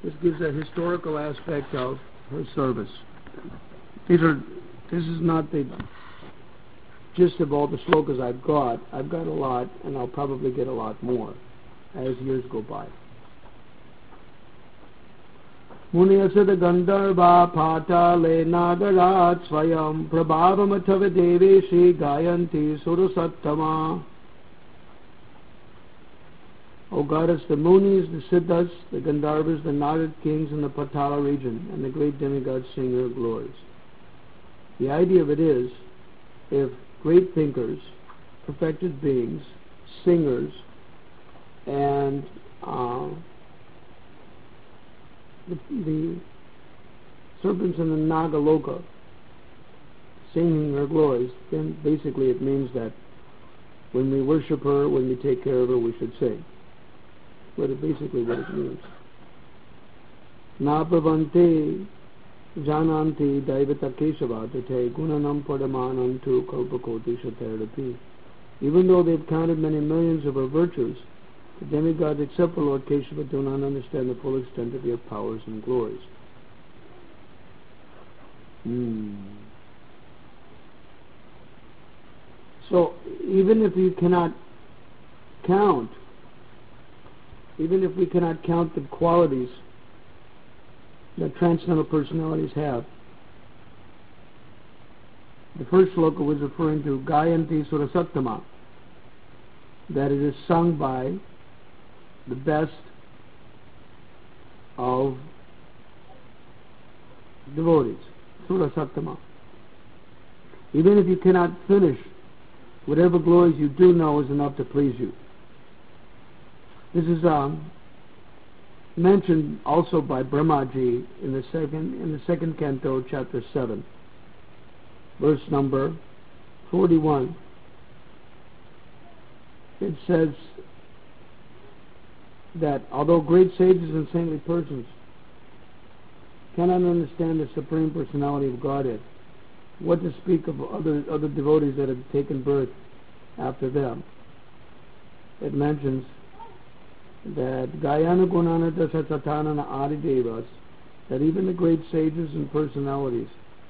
This gives a historical aspect of her service. This is not the gist of all the slokas I've got. I've got a lot, and I'll probably get a lot more as years go by. Munyasad Gandharva Patale Nagarat Swayam Prabhavamatava Deveshi Gayanti Surusattama. O goddess, the Munis, the Siddhas, the Gandharvas, the Nagad kings in the Patala region, and the great demigods sing your glories. The idea of it is, if great thinkers, perfected beings, singers, and the serpents in the Nagaloka singing her glories, then basically it means that when we worship her, when we take care of her, we should sing. Basically what it means. Napavante jananti daivata kesava tate gunanam padamanam tu kalpakoti shatarapi. Even though they've counted many millions of her virtues, the demigods except for Lord Keshava do not understand the full extent of your powers and glories. So even if you cannot count, even if we cannot count the qualities that transcendental personalities have, the first sloka was referring to Gayanti Surasattama, that it is sung by the best of devotees, Surasattama. Even if you cannot finish, whatever glories you do know is enough to please you. This is mentioned also by Brahmaji in the second canto, chapter 7, verse number 41. It says that although great sages and saintly persons cannot understand the Supreme Personality of Godhead, what to speak of other devotees that have taken birth after them? It mentions that Gayana Gunana Dasatatana Adi Devas, that even the great sages and personalities,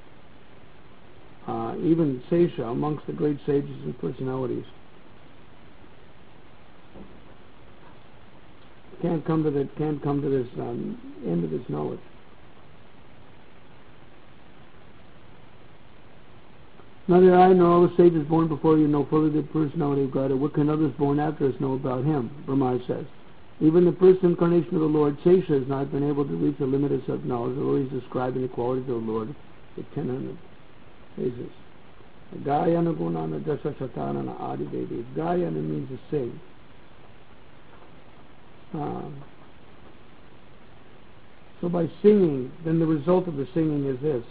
even Sesha amongst the great sages and personalities, can't come to this end of this knowledge. Neither I nor all the sages born before you know fully the personality of God, or what can others born after us know about Him? Brahma says. Even the first incarnation of the Lord, Sesha, has not been able to reach the limit of such knowledge, although he's describing the qualities of the Lord with 1000 phases. Gayana Gunana Dasa Satanana Adi Devi. Gayana means to sing. So by singing, then the result of the singing is this.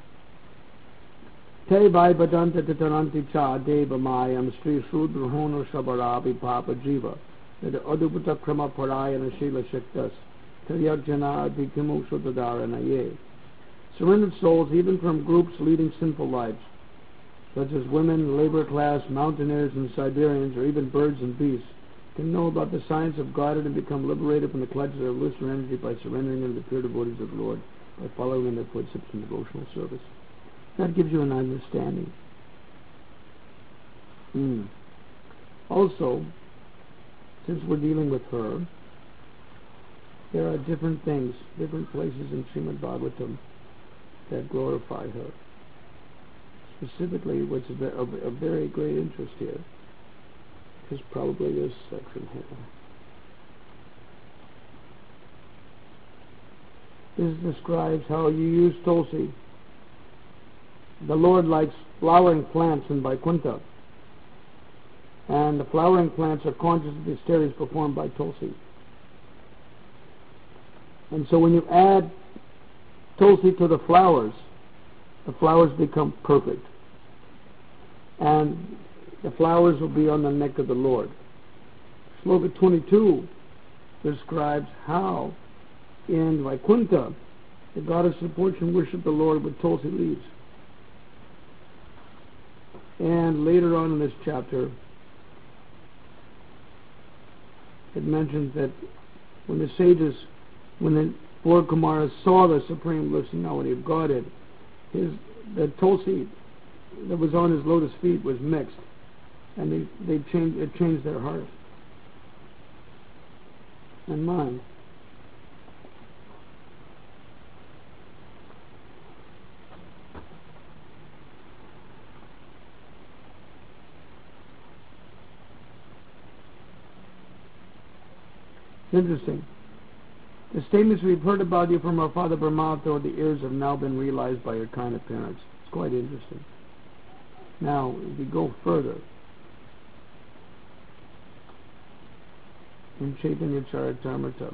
Te vai badanta tataranti cha deva mayam sri sudrohono shabarabi papa jiva. That the Adubhuta Krama Parayana Shila Shaktas Taryajana Adhikimu Sutadarana Ye. Surrendered souls, even from groups leading sinful lives, such as women, labor class, mountaineers, and Siberians, or even birds and beasts, can know about the science of Godhead and become liberated from the clutches of illusory energy by surrendering them to the pure devotees of the Lord, by following in their footsteps in devotional service. That gives you an understanding. Also, since we're dealing with her, there are different things, different places in Srimad Bhagavatam that glorify her. Specifically, what's of very great interest here is probably this section here. This describes how you use Tulsi. The Lord likes flowering plants in Vaikuntha, and the flowering plants are conscious of the asterities performed by Tulsi. And so when you add Tulsi to the flowers become perfect. And the flowers will be on the neck of the Lord. Sloka 22 describes how in Vaikuntha the goddess of fortune worshiped the Lord with Tulsi leaves. And later on in this chapter, it mentions that when the sages, when Four Kumaras saw the Supreme Listening. Now when he got it, the tulsi that was on his lotus feet was mixed, and it changed their heart and mind. It's interesting. The statements we've heard about you from our father Brahma through the ears have now been realized by your kind of parents. It's quite interesting. Now, if we go further, in Chaitanya Charitamrita,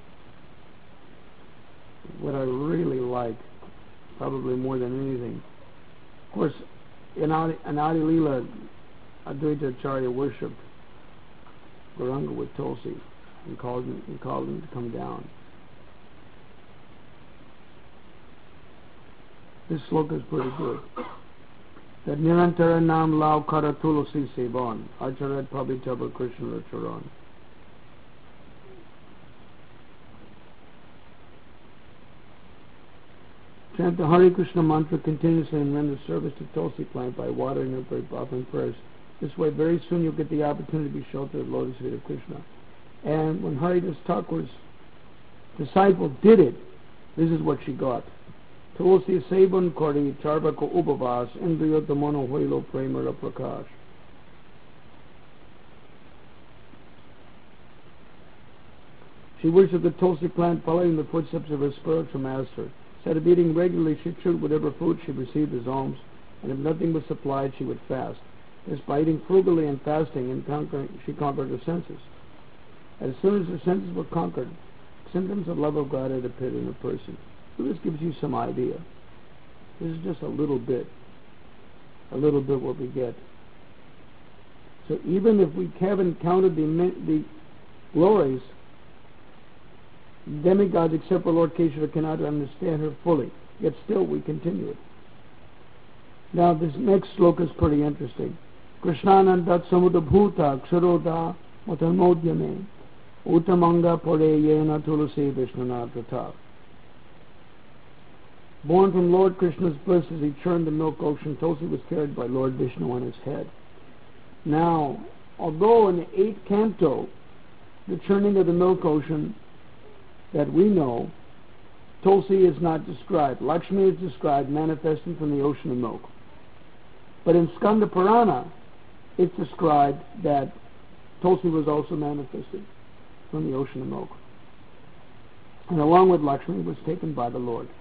what I really like, probably more than anything, of course, in Adi Leela, Advaita Acharya worshipped Gauranga with Tulsi and called him to come down. This sloka is pretty good. That Nirantara Nam Lao Kara Tulsi Sevan Acharat Pabitaba Krishna Charan. Chant the Hare Krishna mantra continuously and render service to Tulsi plant by watering it, by offering prayers. This way, very soon you'll get the opportunity to be sheltered at the lotus feet of Krishna. And when Haridas Thakur's disciple did it, this is what she got. Tulsi Sevan Kori Charvaka Upavas Indriyotamano Hoilo Premara Prakash. She worshipped the Tulsi plant following the footsteps of her spiritual master. Instead of eating regularly, she chewed whatever food she received as alms, and if nothing was supplied, she would fast. Thus, by eating frugally and fasting, she conquered her senses. As soon as her senses were conquered, symptoms of love of God had appeared in a person. So this gives you some idea. This is just a little bit what we get. So even if we haven't counted the glories, demigods except for Lord Keshava cannot understand her fully. Yet still we continue it. Now this next sloka is pretty interesting. Krishnanandat samudabhuta ksharoda matamodhyame utamanga pore yena tulasi vishnana pratap. Born from Lord Krishna's bliss as he churned the milk ocean, Tulsi was carried by Lord Vishnu on his head. Now, although in the 8th canto, the churning of the milk ocean that we know, Tulsi is not described. Lakshmi is described manifesting from the ocean of milk. But in Skanda Purana, it's described that Tulsi was also manifested from the ocean of milk. And along with Lakshmi was taken by the Lord.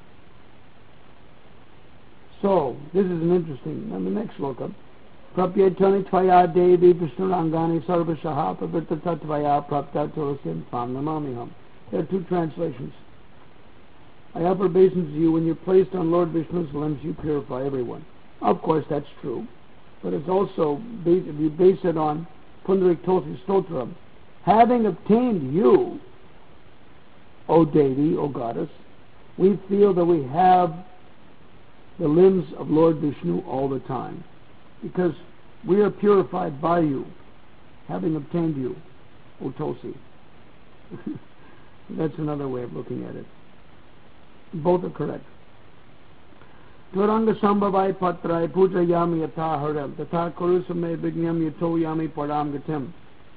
So, this is an interesting, and the next sloka. Prapyatani tvaya devi vishnurangani sarvashaha pavrittata tvaya prapta tulasim tam namamiham. There are two translations. I offer obeisance to you. When you're placed on Lord Vishnu's limbs, you purify everyone. Of course, that's true. But it's also, if you base it on Pundarik Tulsi Stotram, having obtained you, O Devi, O Goddess, we feel that we have the limbs of Lord Vishnu all the time. Because we are purified by you, having obtained you, O Tulsi. That's another way of looking at it. Both are correct. Tvaranga sambhavai patrai puja yami yatha haram tatha kurusame vignyam yato yami param gatim.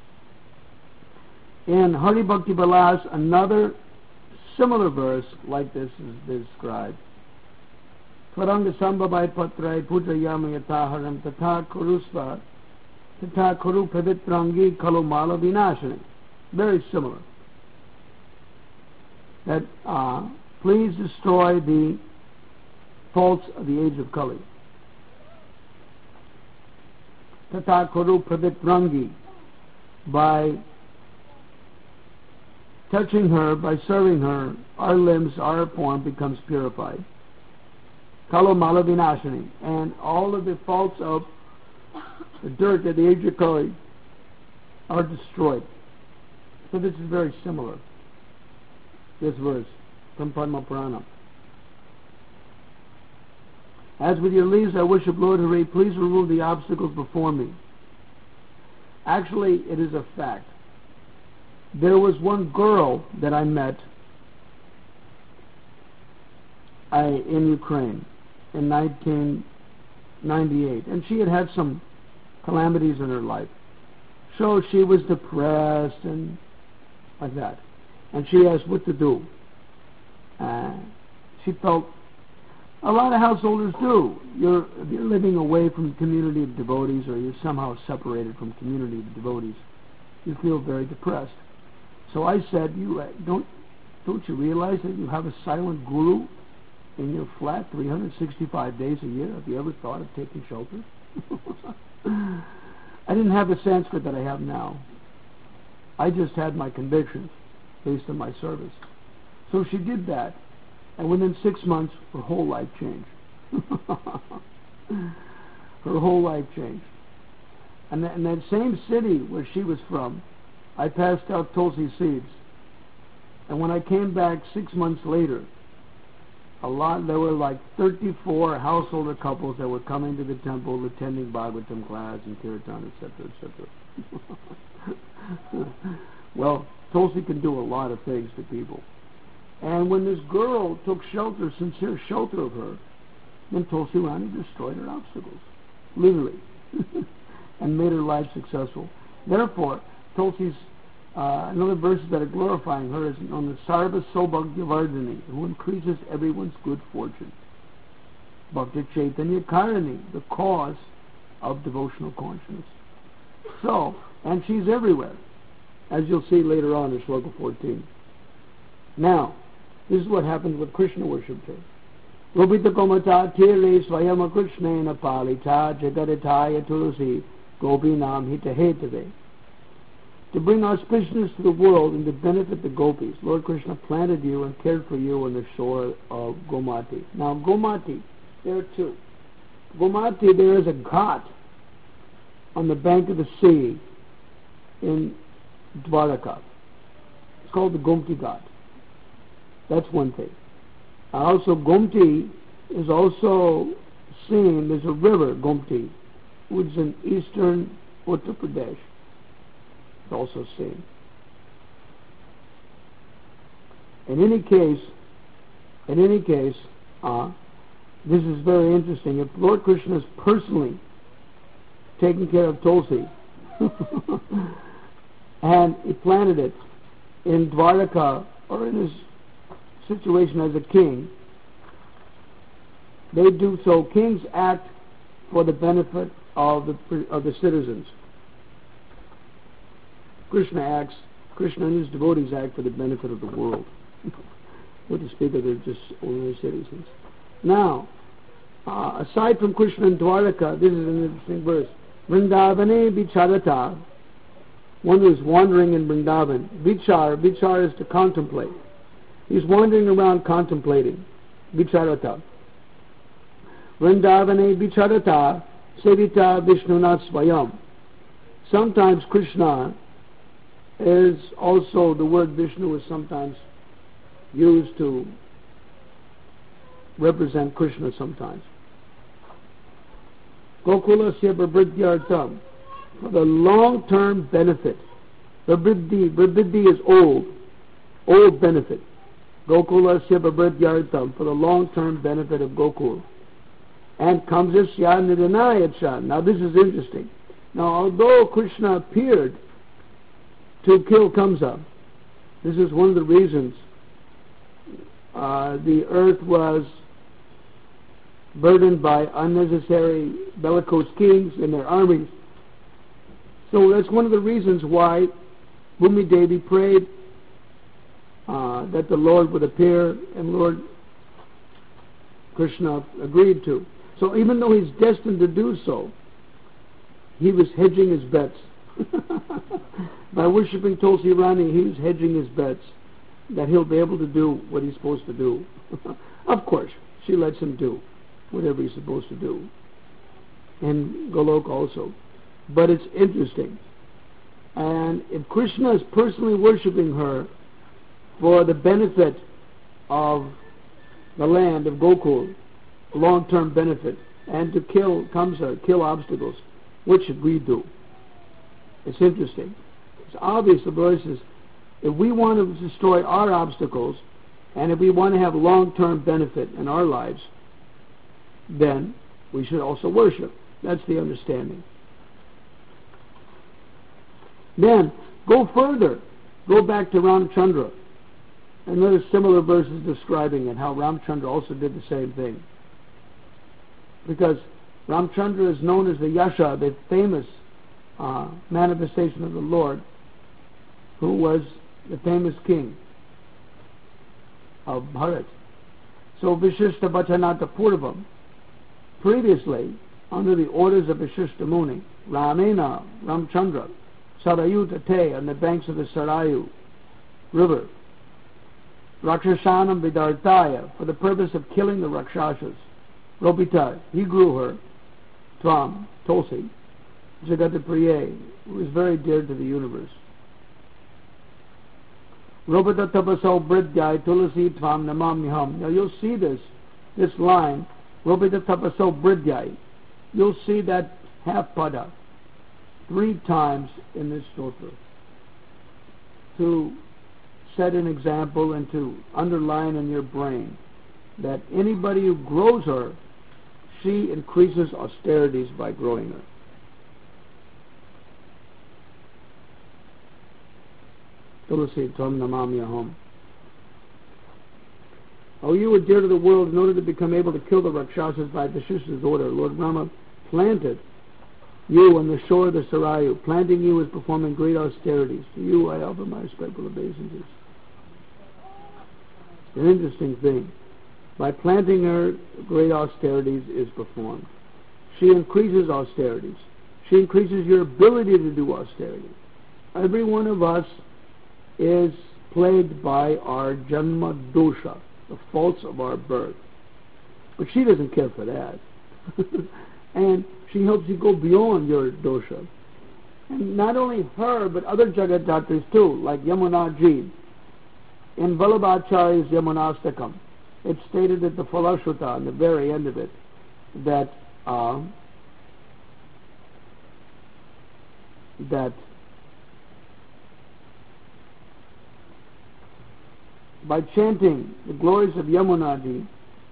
In Hari Bhakti Vilas, another similar verse like this is described. Tvaranga sambhavai patrai puja yami yatha haram tatha kuru pavitrangi kalu mala vinashani. Very similar. That please destroy the faults of the age of Kali. Tata Kuru Pravitrangi. By touching her, by serving her, our limbs, our form becomes purified. Kalo Malavinashani. And all of the faults of the dirt of the age of Kali are destroyed. So this is very similar. This verse from Padma Purana. As with your leaves I worship Lord Hare, please remove the obstacles before me. Actually, it is a fact. There was one girl that I met in Ukraine in 1998, and she had had some calamities in her life. So she was depressed and like that. And she asked what to do. She felt a lot of householders do. If you're living away from the community of devotees, or you're somehow separated from community of devotees, you feel very depressed. So I said, don't you realize that you have a silent guru in your flat 365 days a year? Have you ever thought of taking shelter? I didn't have the Sanskrit that I have now. I just had my convictions based on my service. So she did that, and within 6 months, her whole life changed. Her whole life changed. And in that same city where she was from, I passed out Tulsi seeds. And when I came back 6 months later, there were like 34 householder couples that were coming to the temple, attending Bhagavatam class and Kirtan, etc., etc. Well, Tulsi can do a lot of things to people. And when this girl took sincere shelter of her, then Tulsi Rani destroyed her obstacles, literally, and made her life successful. Therefore, Tulsi's another verses that are glorifying her is on the Sarva Saubhagyavardhini, who increases everyone's good fortune. Bhakti Chaitanya Karani, the cause of devotional consciousness. So, and she's everywhere, as you'll see later on in Shloka 14. Now, this is what happens with Krishna worship too. Gopita Komata Tire Swayama Krishnena Palita Jagaritaya Tulasi Gopi Nam Hita Hetave. To bring auspiciousness to the world and to benefit the gopis, Lord Krishna planted you and cared for you on the shore of Gomati. Now, Gomati, there are two. Gomati, there is a ghat on the bank of the sea in Dwaraka. It's called the Gomti Ghat. That's one thing. Also, Gomti is also seen, there's a river, Gomti, which is in eastern Uttar Pradesh. It's also seen. In any case, this is very interesting. If Lord Krishna is personally taking care of Tulsi, and he planted it in Dwaraka, or in his situation as a king, they do so. Kings act for the benefit of the citizens. Krishna and his devotees act for the benefit of the world. What to speak of, they're just ordinary citizens. Now, aside from Krishna and Dwaraka, this is an interesting verse. Vrindavane vicharata. One who is wandering in Vrindavan. Vichar is to contemplate. He's wandering around contemplating. Vicharata. Vrindavane vicharata sevita Vishnuna Swayam. Sometimes Krishna is also, the word Vishnu is sometimes used to represent Krishna sometimes. Gokulasya Prabhridyartam, for the long-term benefit. Prabhriddhi is old benefit. Gokulasya Prabhridyartam, for the long-term benefit of Gokul. And Kamsasya Nidanayacha. Now this is interesting. Now although Krishna appeared to kill Kamsa, this is one of the reasons the earth was burdened by unnecessary bellicose kings and their armies. So that's one of the reasons why Bhumi Devi prayed that the Lord would appear, and Lord Krishna agreed to. So even though he's destined to do so, he was hedging his bets. By worshipping Tulsi Rani, he's hedging his bets that he'll be able to do what he's supposed to do. Of course, she lets him do whatever he's supposed to do. And Golok also. But it's interesting. And if Krishna is personally worshipping her for the benefit of the land of Gokul, long-term benefit, and to kill Kamsa, kill obstacles, what should we do? It's interesting. It's obvious the verse is, if we want to destroy our obstacles, And if we want to have long-term benefit in our lives, then we should also worship. That's the understanding. Then, go further. Go back to Ramchandra. And there are similar verses describing it, how Ramchandra also did the same thing. Because Ramchandra is known as the Yasha, the famous manifestation of the Lord, who was the famous king of Bharat. So Vishishta Bachanata Purvam, previously, under the orders of Vishishta Muni, Ramena, Ramchandra, Sarayu Tate, on the banks of the Sarayu river, Rakshashanam Vidartaya, for the purpose of killing the Rakshasas, Ropita, he grew her, Tvam, Tulsi, Jagatapriye, who was very dear to the universe. Ropita Tapasau Bridjai Tulasi Tvam Namamyaham. Now you'll see this line, Ropita Tapasau Bridjai. You'll see that half pada 3 times in this stotra to set an example and to underline in your brain that anybody who grows her, she increases austerities by growing her. Tulasi Tvam Namamyaham. Oh, you were dear to the world in order to become able to kill the Rakshasas by Vishishta's order. Lord Brahma planted you on the shore of the Sarayu. Planting you is performing great austerities. To you I offer my respectful obeisances. An interesting thing. By planting her, great austerities is performed. She increases austerities. She increases your ability to do austerity. Every one of us is plagued by our janma dosha, the faults of our birth. But she doesn't care for that. And she helps you go beyond your dosha. And not only her, but other Jagaddatris too, like Yamunaji. In Vallabhacharya's Yamunastakam, it's stated at the Falashruta, on the very end of it, that by chanting the glories of Yamunaji,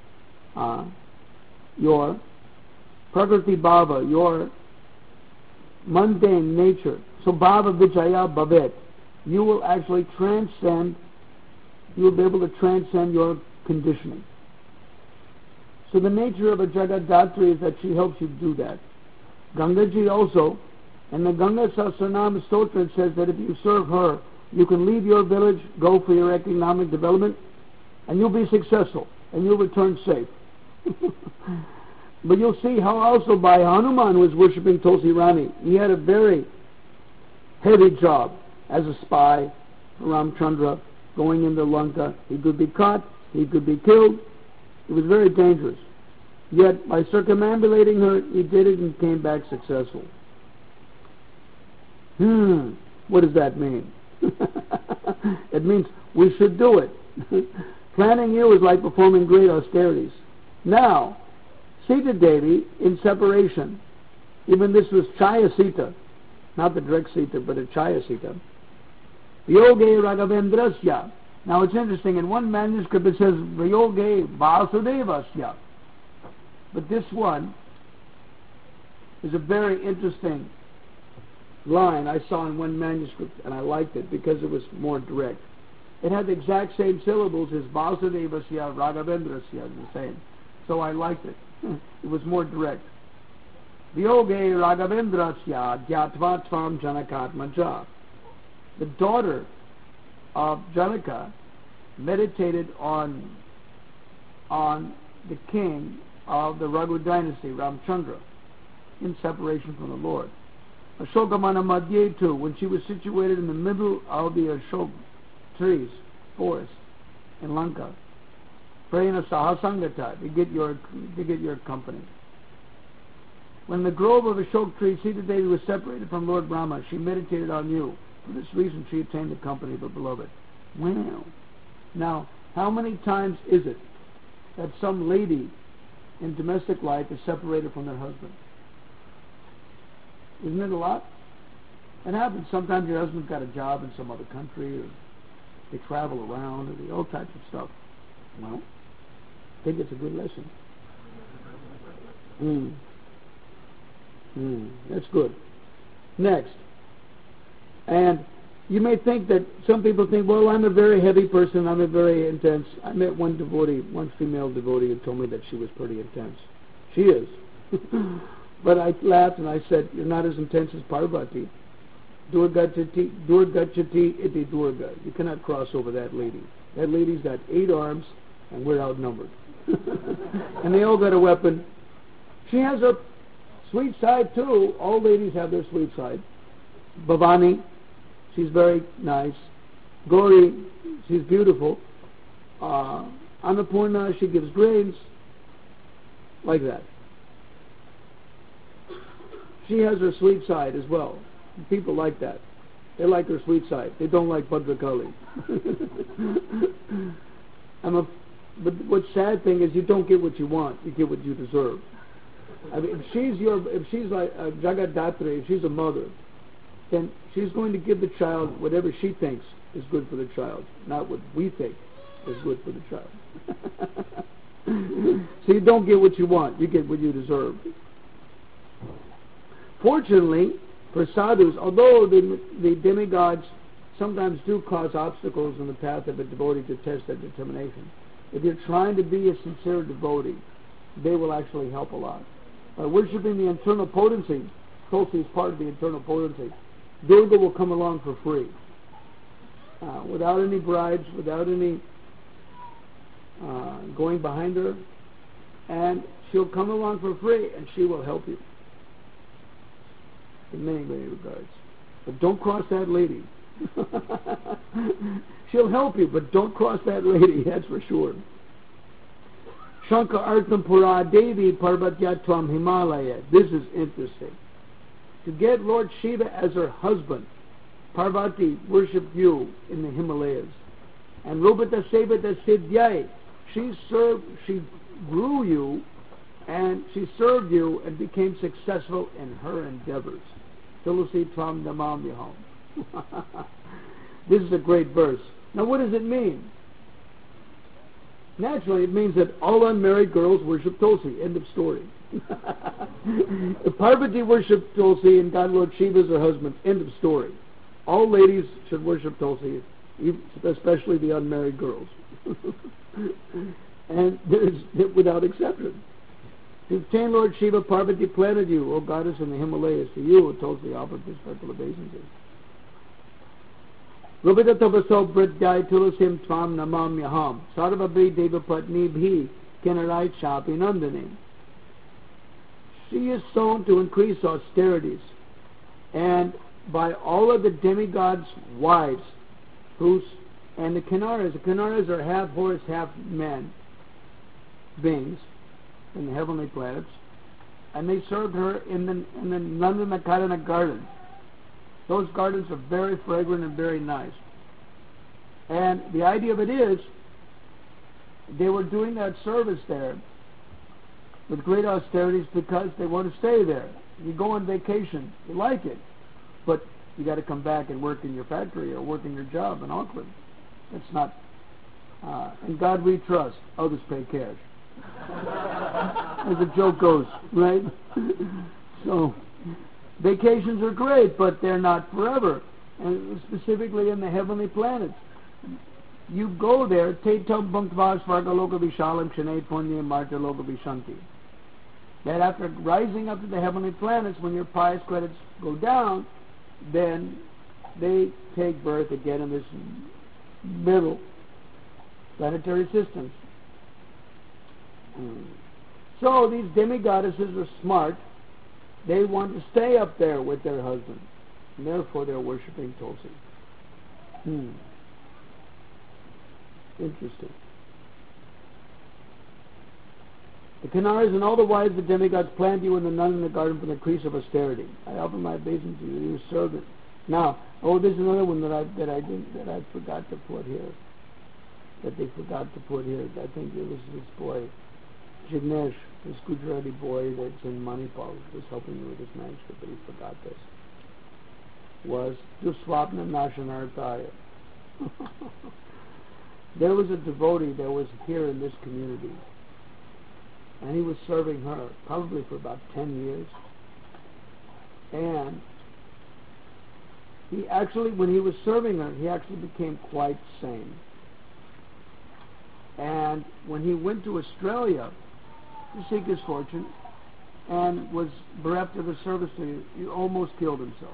your Prakriti Bhava, your mundane nature, so Bhava Vijaya Bhavet, you will actually transcend, you will be able to transcend your conditioning. So the nature of a Jagaddatri is that she helps you do that. Gangaji also, and the Ganga Sahasranama Stotra, it says that if you serve her, you can leave your village, go for your economic development, and you'll be successful, and you'll return safe. But you'll see how also by Hanuman, who was worshipping Tulsi Rani, he had a very heavy job as a spy for Ramchandra, going into Lanka. He could be caught, he could be killed. It was very dangerous. Yet, by circumambulating her, he did it and came back successful. What does that mean? It means we should do it. Planning you is like performing great austerities. Now, Sita Devi, in separation, even this was Chaya Sita, not the direct Sita, but a Chaya Sita. Yoge Raghavendrasya. Now it's interesting, in one manuscript it says Yoge Vasudevasya. But this one is a very interesting line I saw in one manuscript, and I liked it because it was more direct. It had the exact same syllables as Vasudevasya, Raghavendrasya, the same. So I liked it. It was more direct. Vyoge Raghavendrasya Gyatva Tvam Janakatmaja. The daughter of Janaka meditated on the king of the Raghu dynasty, Ramchandra, in separation from the Lord. Ashokamana Madhye too, when she was situated in the middle of the Ashok trees, forest, in Lanka, Prayana Sahasangata, to get your company. When the grove of Ashok tree, Sita Devi was separated from Lord Brahma, she meditated on you. For this reason she attained the company of her beloved. Wow. Now, how many times is it that some lady in domestic life is separated from their husband? Isn't it a lot? It happens. Sometimes your husband's got a job in some other country, or they travel around, or all types of stuff. Well, I think it's a good lesson. That's good. Next. And you may think that some people think, well, I'm a very heavy person, I'm a very intense. I met one female devotee who told me that she was pretty intense. She is. But I laughed and I said, you're not as intense as Parvati. Durgachati iti Durga. You cannot cross over that lady. That lady's got 8 arms and we're outnumbered. And they all got a weapon. She has a sweet side too. All ladies have their sweet side. Bhavani, she's very nice. Gauri, she's beautiful. Annapurna, she gives grains. Like that. She has her sweet side as well. People like that. They like her sweet side. They don't like Bhadrakali. But what's sad thing is you don't get what you want. You get what you deserve. I mean, if she's like a Jagaddatri, if she's a mother, then she's going to give the child whatever she thinks is good for the child, not what we think is good for the child. So you don't get what you want. You get what you deserve. Fortunately, for sadhus, although the demigods sometimes do cause obstacles in the path of a devotee to test their determination, if you're trying to be a sincere devotee, they will actually help a lot. By worshipping the internal potency, Tulsi is part of the internal potency, Durga will come along for free. Without any bribes, without any going behind her, and she'll come along for free and she will help you in many, many regards. But don't cross that lady. She'll help you, but don't cross that lady, that's for sure. Shanka Artam Pura Devi Parvatya Tvam Himalaya. This is interesting. To get Lord Shiva as her husband, Parvati worshipped you in the Himalayas. And Rupata Sevata Siddhyai, she grew you and she served you and became successful in her endeavors. Tulasi Tvam Namamyaham. This is a great verse. Now what does it mean? Naturally, it means that all unmarried girls worship Tulsi. End of story. If Parvati worshipped Tulsi and got Lord Shiva as her husband, end of story. All ladies should worship Tulsi, especially the unmarried girls. And without exception. To obtain Lord Shiva, Parvati planted you, O goddess in the Himalayas. To you, Tulsi offered respectful obeisances. Rupita tapaso pratyai tulasim tvam namamyaham sarvabhi deva patni bhi kinarai chapi nandini. She is sown to increase austerities, and by all of the demigods' wives, and the Kinnaras are half horse, half men beings in the heavenly planets, and they served her in the Nandanakarana garden. Those gardens are very fragrant and very nice. And the idea of it is, they were doing that service there with great austerities because they want to stay there. You go on vacation, you like it, but you got to come back and work in your factory or work in your job in Auckland. That's not. In God we trust. Others pay cash. As the joke goes, right? So, vacations are great, but they're not forever. And specifically in the heavenly planets. You go there, Tetam Bhunktva Svargaloka Vishalam Shanay Punya Marta Loka Vishanti. That after rising up to the heavenly planets, when your pious credits go down, then they take birth again in this middle planetary systems. So these demigoddesses are smart. They want to stay up there with their husband, and therefore they're worshipping Tulsi. Interesting. The Kinnaras and all the wives of the demigods planned you and the nun in the garden for the increase of austerity. I offer my obeisance to you, your servant. Now, this is another one that I forgot to put here. That they forgot to put here. I think it was this boy, Jignesh, this Gujarati boy that's in Manipal, was helping me with this manuscript, but he forgot this. Was Duswapna Nashanarthaya. There was a devotee that was here in this community, and he was serving her probably for about 10 years. And he actually, when he was serving her, he actually became quite sane. And when he went to Australia to seek his fortune and was bereft of his service to you, he almost killed himself.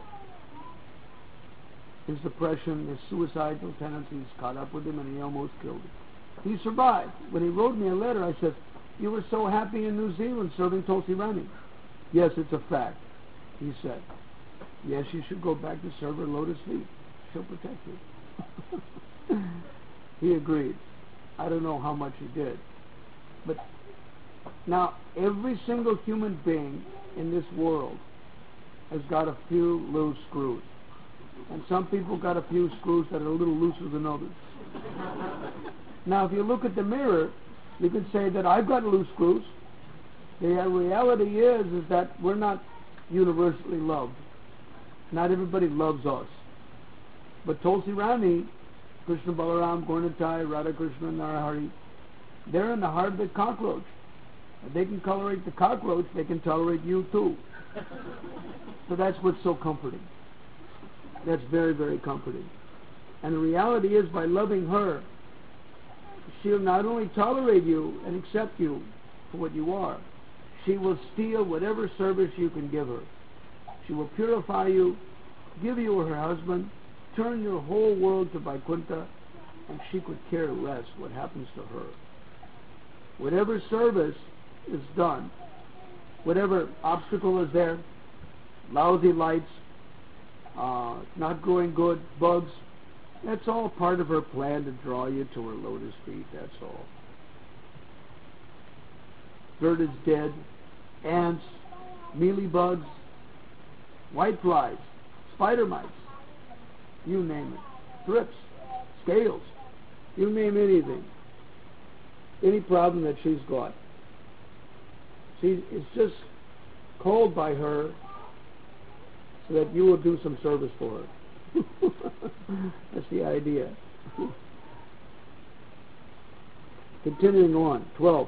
His depression, his suicidal tendencies caught up with him, and he almost killed him. He survived. When he wrote me a letter, I said, "You were so happy in New Zealand serving Tulsi Rani." "Yes, it's a fact," he said. "Yes, you should go back to serve her lotus feet. She'll protect you." He agreed. I don't know how much he did. But now, every single human being in this world has got a few loose screws. And some people got a few screws that are a little looser than others. Now, if you look at the mirror, you can say that I've got loose screws. The reality is that we're not universally loved. Not everybody loves us. But Tulsi Rani, Krishna Balaram, Gaura-Nitai, Radha Krishna, Narahari, they're in the heart of the cockroach. If they can tolerate the cockroach, they can tolerate you too. So that's what's so comforting. That's very, very comforting. And the reality is, by loving her, she'll not only tolerate you and accept you for what you are, she will steal whatever service you can give her. She will purify you, give you her husband, turn your whole world to Vaikuntha, and she could care less what happens to her. Whatever service is done, whatever obstacle is there, lousy lights, not growing good, bugs, that's all part of her plan to draw you to her lotus feet, that's all. Dirt is dead, ants, mealybugs, white flies, spider mites, you name it, thrips, scales, you name anything, any problem that she's got. It's just called by her so that you will do some service for her. That's the idea. Continuing on, 12.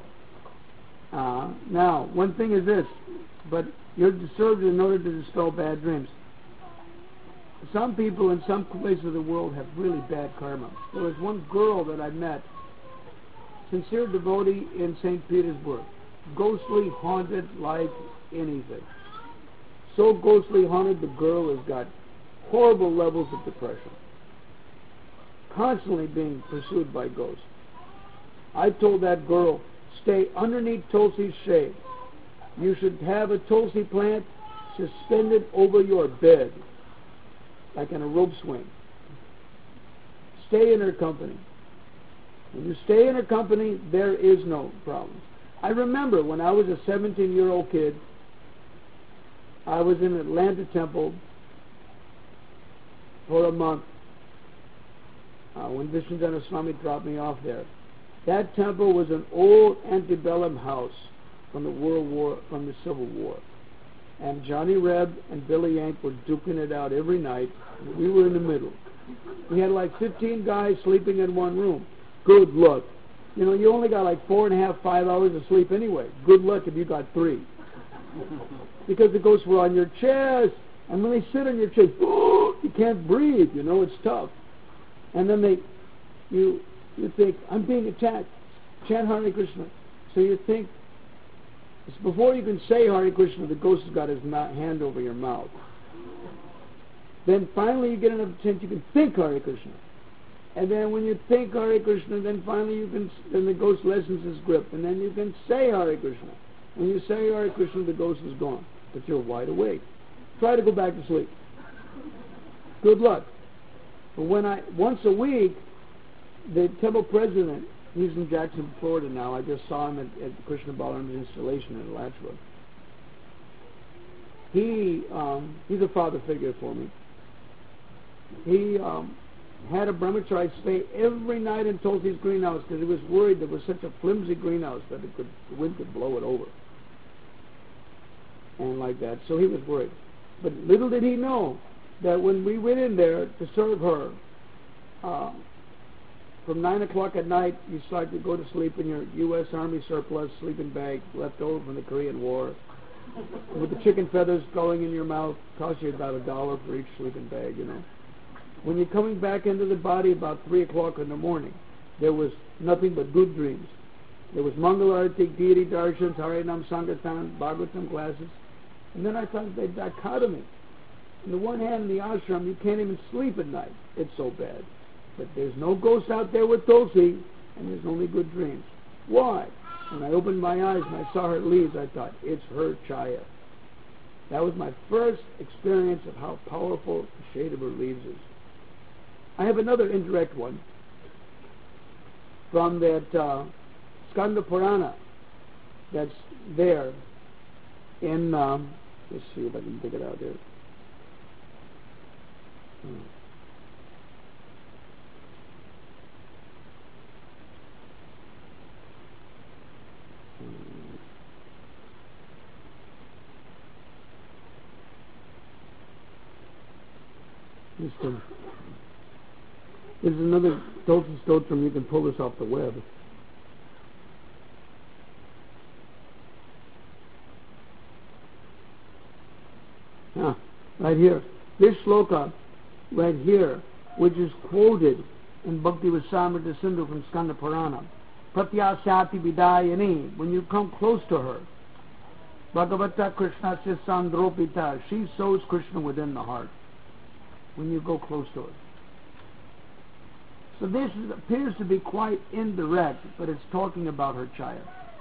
Now, one thing is this, but you're served in order to dispel bad dreams. Some people in some places of the world have really bad karma. There was one girl that I met, sincere devotee in St. Petersburg, ghostly, haunted like anything. So ghostly haunted, the girl has got horrible levels of depression, constantly being pursued by ghosts. I told that girl, stay underneath Tulsi's shade. You should have a Tulsi plant suspended over your bed, like in a rope swing. Stay in her company. When you stay in her company, there is no problem. I remember when I was a 17-year-old kid, I was in Atlanta Temple for a month when Vishnudana Swami dropped me off there. That temple was an old antebellum house from the Civil War. And Johnny Reb and Billy Yank were duking it out every night. We were in the middle. We had like 15 guys sleeping in one room. Good luck. You know, you only got like 4.5, 5 hours of sleep anyway. Good luck if you got 3. Because the ghosts were on your chest. And when they sit on your chest, you can't breathe. You know, it's tough. And then you think, I'm being attacked. Chant Hare Krishna. So you think, before you can say Hare Krishna, the ghost has got his hand over your mouth. Then finally you get enough attention, you can think Hare Krishna. And then when you think Hare Krishna, then finally then the ghost lessens his grip. And then you can say Hare Krishna. When you say Hare Krishna, the ghost is gone. But you're wide awake. Try to go back to sleep. Good luck. But once a week, the temple president, he's in Jackson, Florida now. I just saw him at Krishna Balaram's installation in Alachua. He's a father figure for me. He had a brahmachari stay every night in Tulsi's greenhouse because he was worried there was such a flimsy greenhouse that the wind could blow it over. And like that. So he was worried. But little did he know that when we went in there to serve her, from 9 o'clock at night, you start to go to sleep in your U.S. Army surplus sleeping bag left over from the Korean War. With the chicken feathers going in your mouth, costs you about $1 for each sleeping bag, When you're coming back into the body about 3 o'clock in the morning, there was nothing but good dreams. There was Mangalartik, deity darshans, Harinam Sankirtan, Bhagavatam classes. And then I thought the dichotomy. On the one hand, in the ashram, you can't even sleep at night. It's so bad. But there's no ghosts out there with Tulsi, and there's only good dreams. Why? When I opened my eyes and I saw her leaves, I thought, it's her chaya. That was my first experience of how powerful the shade of her leaves is. I have another indirect one from that Skanda Purana that's there in, let's see if I can dig it out here. There's another Tulsi Stotram. You can pull this off the web. Right here. This shloka right here, which is quoted in Bhakti Rasamrita Sindhu from Skanda Purana. Pratyasyati Vidayani. When you come close to her, Bhagavata Krishnasya Sandropita. She sows Krishna within the heart. When you go close to her. So this appears to be quite indirect, but it's talking about her chaya.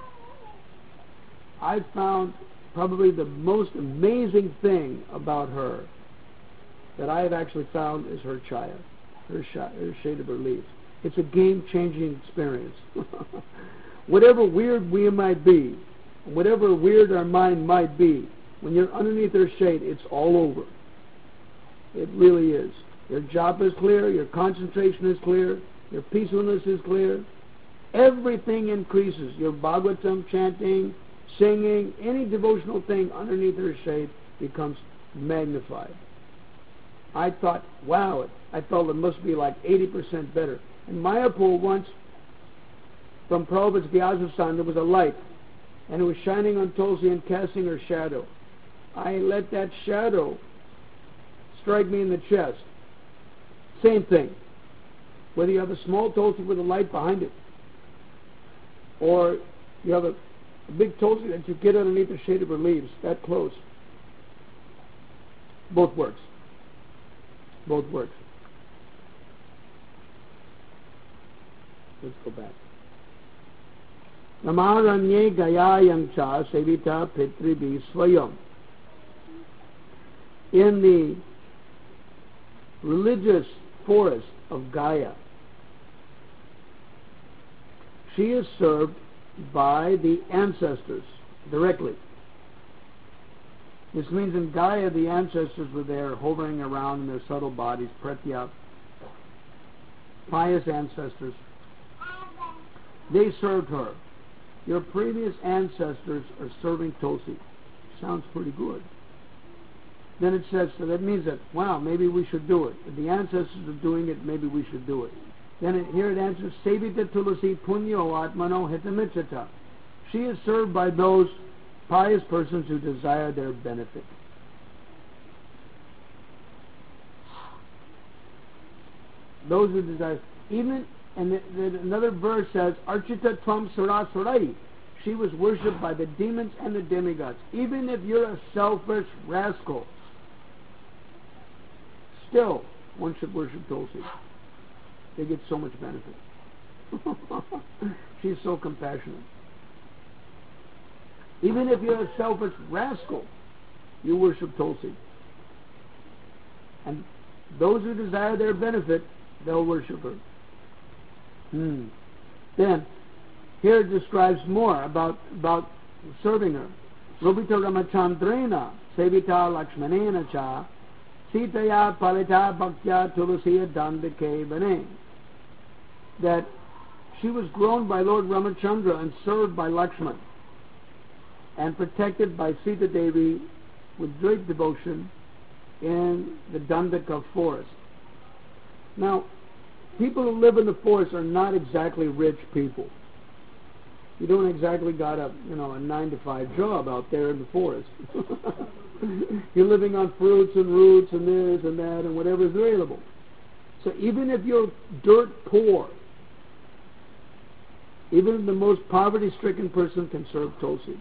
I found probably the most amazing thing about her that I have actually found is her chaya, her shade of her leaves. It's a game-changing experience. Whatever weird we might be, whatever weird our mind might be, when you're underneath her shade, it's all over. It really is. Your japa is clear, your concentration is clear, your peacefulness is clear. Everything increases. Your Bhagavatam chanting, singing, any devotional thing underneath her shade becomes magnified. I thought, wow, I felt it must be like 80% better. In Mayapur once, from Prabhupada's Vyasasana, there was a light, and it was shining on Tulsi and casting her shadow. I let that shadow strike me in the chest. Same thing. Whether you have a small Tulsi with a light behind it, or you have a big Tulsi that you get underneath the shade of her leaves, that close. Both works. Both works. Let's go back. Namaranye gayayam cha sevita pitribi swayam. In the religious forest of Gaya, she is served by the ancestors directly. This means in Gaya the ancestors were there hovering around in their subtle bodies, pratya, pious ancestors. They served her. Your previous ancestors are serving Tulsi. Sounds pretty good. Then it says, so that means that, wow, maybe we should do it. If the ancestors are doing it, maybe we should do it. Then here it answers, Sevita Tulasi Punyo Atmano Hitamichata. She is served by those pious persons who desire their benefit. Those who desire, even, and another verse says, Archita Tvam Sarasarai. She was worshipped by the demons and the demigods. Even if you're a selfish rascal, still, one should worship Tulsi. They get so much benefit. She's so compassionate. Even if you're a selfish rascal, you worship Tulsi. And those who desire their benefit, they'll worship her. Then, here it describes more about serving her. Robita Ramachandrena, Sevita Lakshmanena Cha, Sitaya Palita Bhaktya Tulasiya Dandake Bane. That she was grown by Lord Ramachandra and served by Lakshman and protected by Sita Devi with great devotion in the Dandaka forest. Now, People who live in the forest are not exactly rich people. You don't exactly got a 9-to-5 job out there in the forest. You're living on fruits and roots and this and that and whatever's available. So even if you're dirt poor, even the most poverty-stricken person can serve Tulsi.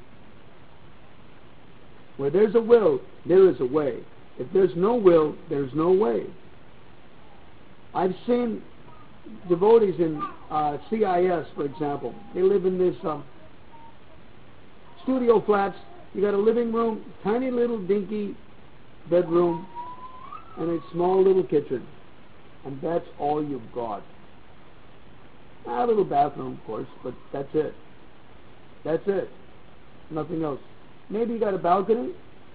Where there's a will, there is a way. If there's no will, there's no way. I've seen devotees in CIS, for example. They live in this studio flats. You got a living room, tiny little dinky bedroom, and a small little kitchen. And that's all you've got. A little bathroom, of course, but that's it. That's it. Nothing else. Maybe you got a balcony?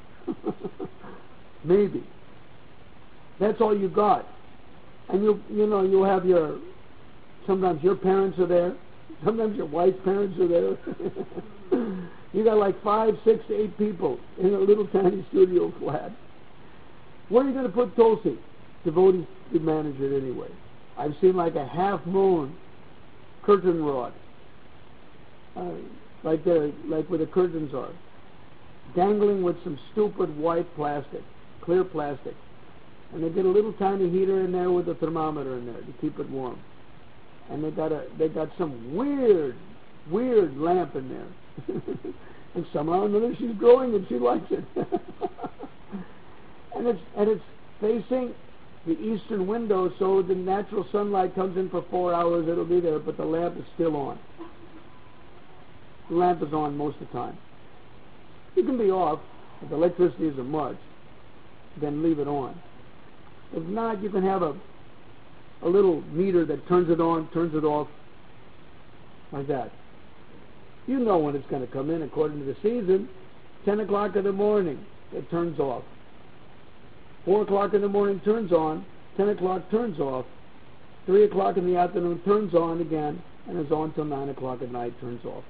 Maybe. That's all you got. And you'll have sometimes your parents are there. Sometimes your wife's parents are there. You got like 5, 6, 8 people in a little tiny studio flat. Where are you going to put Tulsi? Devotees to manage it anyway. I've seen like a half-moon curtain rod, like where the curtains are, dangling with some stupid white plastic, clear plastic. And they get a little tiny heater in there with a thermometer in there to keep it warm. And they got some weird lamp in there. And somehow or another she's growing and she likes it. and it's facing the eastern window, so the natural sunlight comes in for 4 hours, it'll be there, but the lamp is still on. The lamp is on most of the time. You can be off if the electricity isn't much, then leave it on. If not, you can have a little meter that turns it on, turns it off, like that. You know when it's going to come in according to the season. 10 o'clock in the morning, it turns off. 4 o'clock in the morning turns on, 10 o'clock turns off, 3 o'clock in the afternoon turns on again, and is on till 9 o'clock at night, turns off.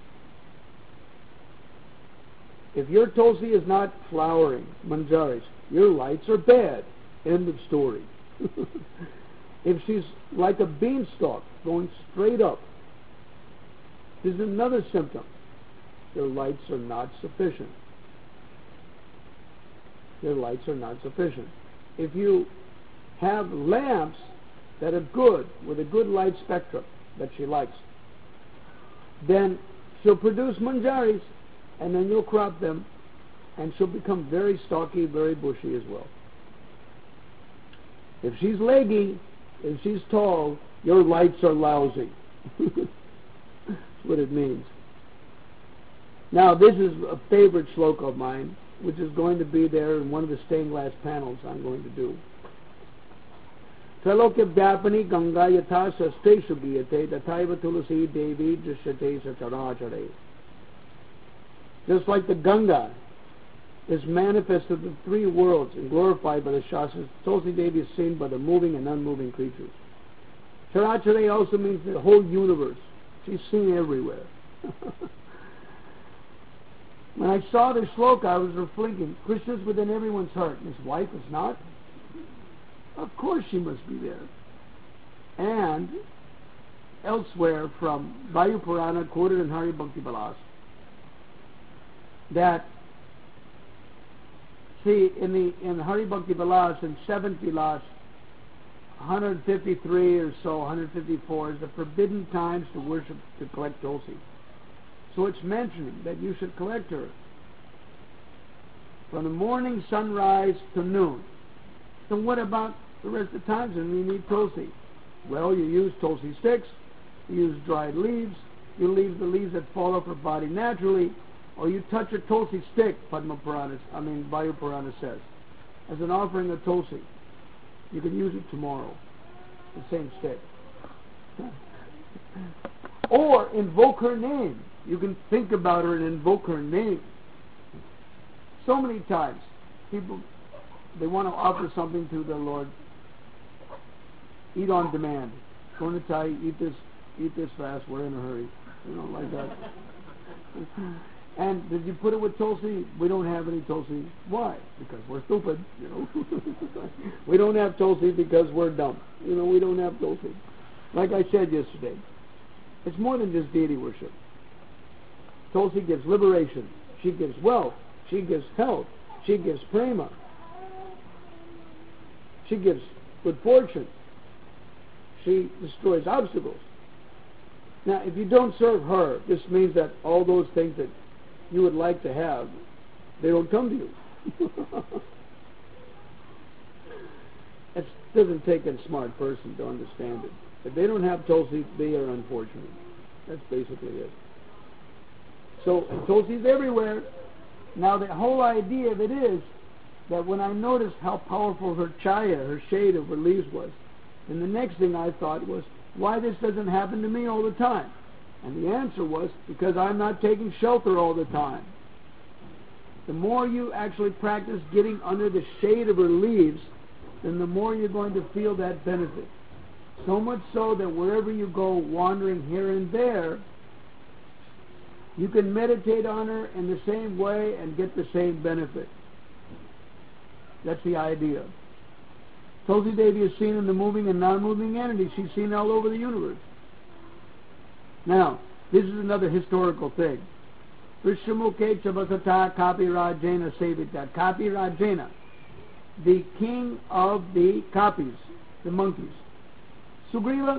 If your Tulsi is not flowering, manjaris, your lights are bad. End of story. If she's like a beanstalk going straight up, there's another symptom. Your lights are not sufficient. Your lights are not sufficient. If you have lamps that are good, with a good light spectrum that she likes, then she'll produce manjaris, and then you'll crop them, and she'll become very stocky, very bushy as well. If she's leggy, if she's tall, your lights are lousy. That's what it means. Now, this is a favorite shloka of mine, which is going to be there in one of the stained glass panels I'm going to do. Tralokya Vyapani Ganga Yatha Saste Shubhiyate Tathaiva Tulasi Devi Drishyate Sacharachare. Just like the Ganga is manifested in 3 worlds and glorified by the Shastras, Tulsi Devi is seen by the moving and unmoving creatures. Charachare also means the whole universe. She's seen everywhere. When I saw this shloka, I was reflecting, Krishna's within everyone's heart, and his wife is not. Of course she must be there. And elsewhere from Vayu Purana, quoted in Hari Bhakti Vilas, that, see, in Hari Bhakti Vilas, in 7th Vilas, 153 or so, 154, is the forbidden times to worship, to collect Tulsi. So it's mentioning that you should collect her from the morning sunrise to noon. So what about the rest of the times when you need Tulsi? Well, you use Tulsi sticks, you use dried leaves, you leave the leaves that fall off her body naturally, or you touch a Tulsi stick, Vayu Purana says, as an offering of Tulsi. You can use it tomorrow, the same stick. Or invoke her name. You can think about her and invoke her name. So many times, people, they want to offer something to their Lord. Eat on demand. Go to Thai, eat this fast, we're in a hurry. Like that. And did you put it with Tulsi? We don't have any Tulsi. Why? Because we're stupid, you know. We don't have Tulsi because we're dumb. You know, we don't have Tulsi. Like I said yesterday, it's more than just deity worship. Tulsi gives liberation. She gives wealth. She gives health. She gives prema. She gives good fortune. She destroys obstacles. Now, if you don't serve her, this means that all those things that you would like to have, they don't come to you. It doesn't take a smart person to understand it. If they don't have Tulsi, they are unfortunate. That's basically it. So Tulsi's everywhere. Now the whole idea of it is that when I noticed how powerful her chaya, her shade of her leaves was, then the next thing I thought was, why this doesn't happen to me all the time? And the answer was, because I'm not taking shelter all the time. The more you actually practice getting under the shade of her leaves, then the more you're going to feel that benefit. So much so that wherever you go wandering here and there, you can meditate on her in the same way and get the same benefit. That's the idea. Tulsi Devi is seen in the moving and non-moving entities. She's seen all over the universe. Now, this is another historical thing. Rishamukhe Chabasata Kapi Rajena Sevita. Kapi Rajena, the king of the Kapis, the monkeys. Sugriva,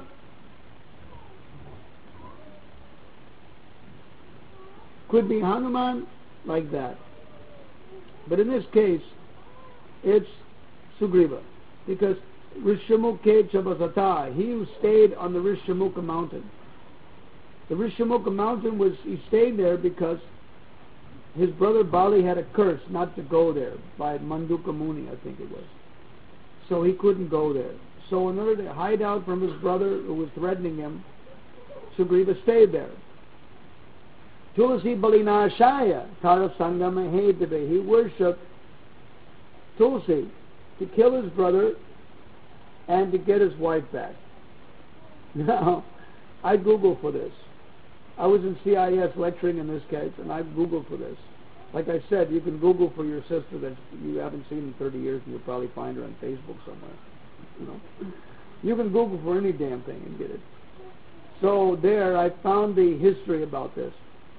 could be Hanuman, like that. But in this case, it's Sugriva. Because Rishamukhe Chabasata, he who stayed on the Rishamukha mountain. The Rishamukha mountain he stayed there because his brother Bali had a curse not to go there by Manduka Muni, I think it was. So he couldn't go there. So in order to hide out from his brother who was threatening him, Sugriva stayed there. Tulsi Balinashaya Tara Sangama Hedave. He worshipped Tulsi to kill his brother and to get his wife back. Now, I Googled for this. I was in CIS lecturing in this case, and I Googled for this. Like I said, you can Google for your sister that you haven't seen in 30 years, and you'll probably find her on Facebook somewhere. You know, you can Google for any damn thing and get it. So there, I found the history about this.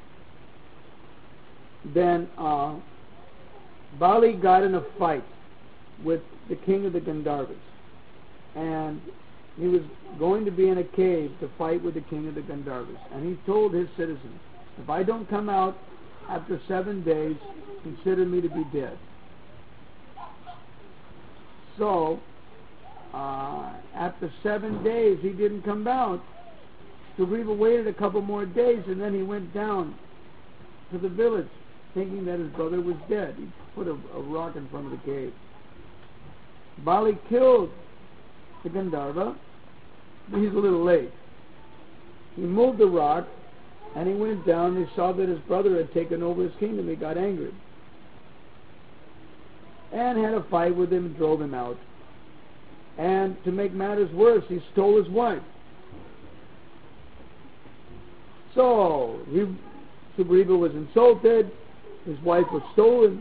Then Bali got in a fight with the king of the Gandharvas, and he was going to be in a cave to fight with the king of the Gandharvas, and he told his citizens, if I don't come out after 7 days, consider me to be dead. So after 7 days he didn't come out. Sugriva waited a couple more days, and then he went down to the village thinking that his brother was dead. He put a rock in front of the cave. Bali killed the Gandharva, but he's a little late. He moved the rock, and he went down, and he saw that his brother had taken over his kingdom. He got angry and had a fight with him and drove him out. And to make matters worse, he stole his wife. So Sugriva was insulted, his wife was stolen,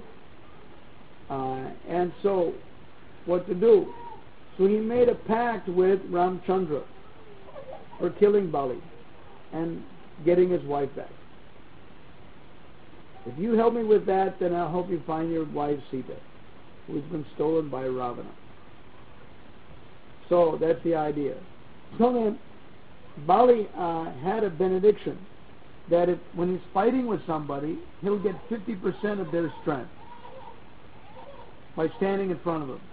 and so what to do? So he made a pact with Ramchandra for killing Bali and getting his wife back. If you help me with that, then I'll help you find your wife Sita, who's been stolen by Ravana. So that's the idea. So then, Bali had a benediction that when he's fighting with somebody, he'll get 50% of their strength by standing in front of them.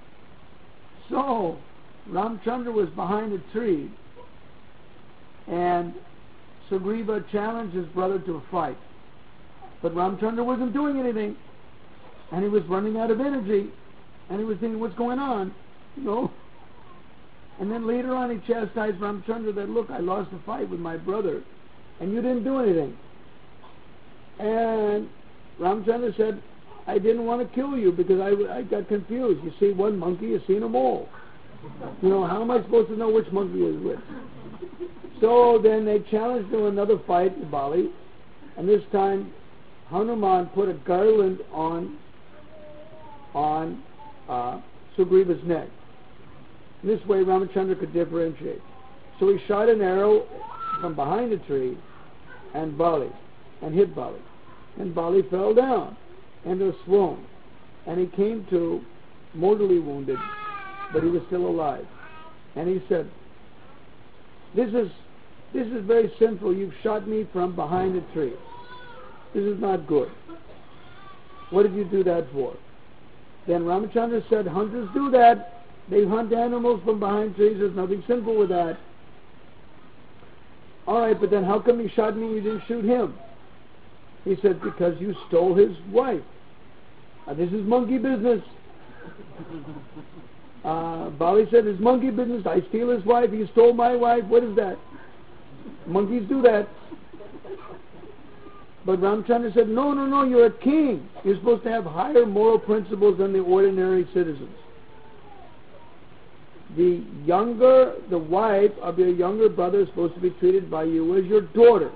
So Ramchandra was behind a tree, and Sugriva challenged his brother to a fight. But Ramchandra wasn't doing anything, and he was running out of energy, and he was thinking, what's going on? You know? And then later on he chastised Ramchandra that, look, I lost a fight with my brother, and you didn't do anything. And Ramchandra said, I didn't want to kill you because I got confused. You see one monkey, you see them all. You know, how am I supposed to know which monkey is which? So then they challenged him another fight to Bali, and this time Hanuman put a garland on Sugriva's neck. This way Ramachandra could differentiate. So he shot an arrow from behind a tree and hit Bali. And Bali fell down into a swoon. And he came to mortally wounded, but he was still alive. And he said, This is very sinful. You've shot me from behind a tree. This is not good. What did you do that for? Then Ramachandra said, hunters do that. They hunt animals from behind trees. There's nothing sinful with that. All right, but then how come you shot me and you didn't shoot him? He said, because you stole his wife. This is monkey business. Bali said, it's monkey business. I steal his wife. He stole my wife. What is that? Monkeys do that. But Ramchandra said, no, you're a king. You're supposed to have higher moral principles than the ordinary citizens. The wife of your younger brother is supposed to be treated by you as your daughter.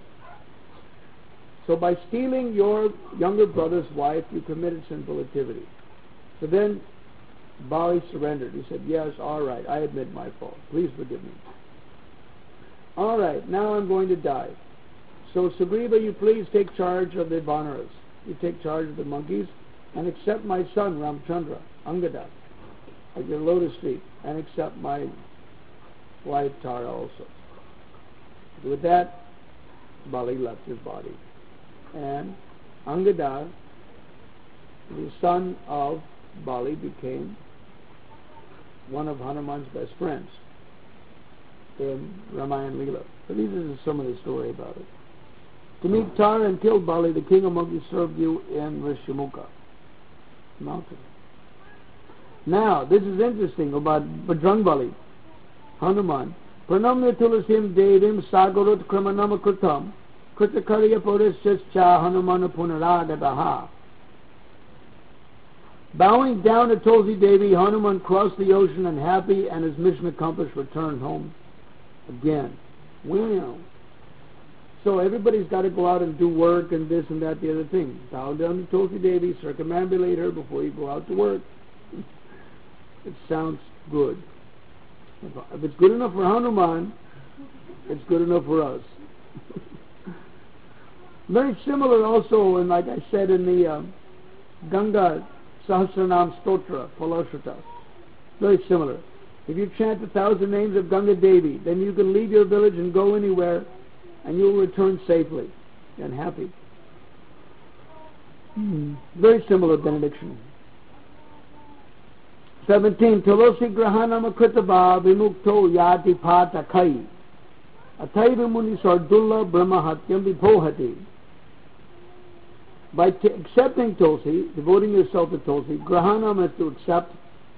So by stealing your younger brother's wife, you committed sinful activity. So then Bali surrendered. He said, yes, all right, I admit my fault. Please forgive me. All right, now I'm going to die. So Sugriva, you please take charge of the Vanaras. You take charge of the monkeys and accept my son Ramchandra, Angada, at your lotus feet, and accept my wife Tara also. With that, Bali left his body. And Angada, the son of Bali, became one of Hanuman's best friends in Ramayana Leela. So these are some of the story about it. To meet Tara and kill Bali, the king of monkeys served you in Rishyamukha mountain. Now, this is interesting about Bajrangbali, Hanuman. Pranamya tulasim devim sagarut kramanama kritam kritakarya porischascha Hanumana punaragataha. Bowing down to Tulsi Devi, Hanuman crossed the ocean and happy and his mission accomplished returned home again. Wow. So everybody's got to go out and do work and this and that, the other thing. Bow down to Tulsi Devi, circumambulate her before you go out to work. It sounds good. If it's good enough for Hanuman, it's good enough for us. Very similar also, and like I said in the Ganga Sahasranam Stotra, Palashruta. Very similar. If you chant 1,000 names of Ganga Devi, then you can leave your village and go anywhere, and you will return safely and happy. Very similar benediction. 17. Tulosi grahanam akritava vimukto yati pata kai. Ataiva muni sardulla brahmahatyam vibhohati. By accepting Tulsi, devoting yourself to Tulsi, grahanam is to accept.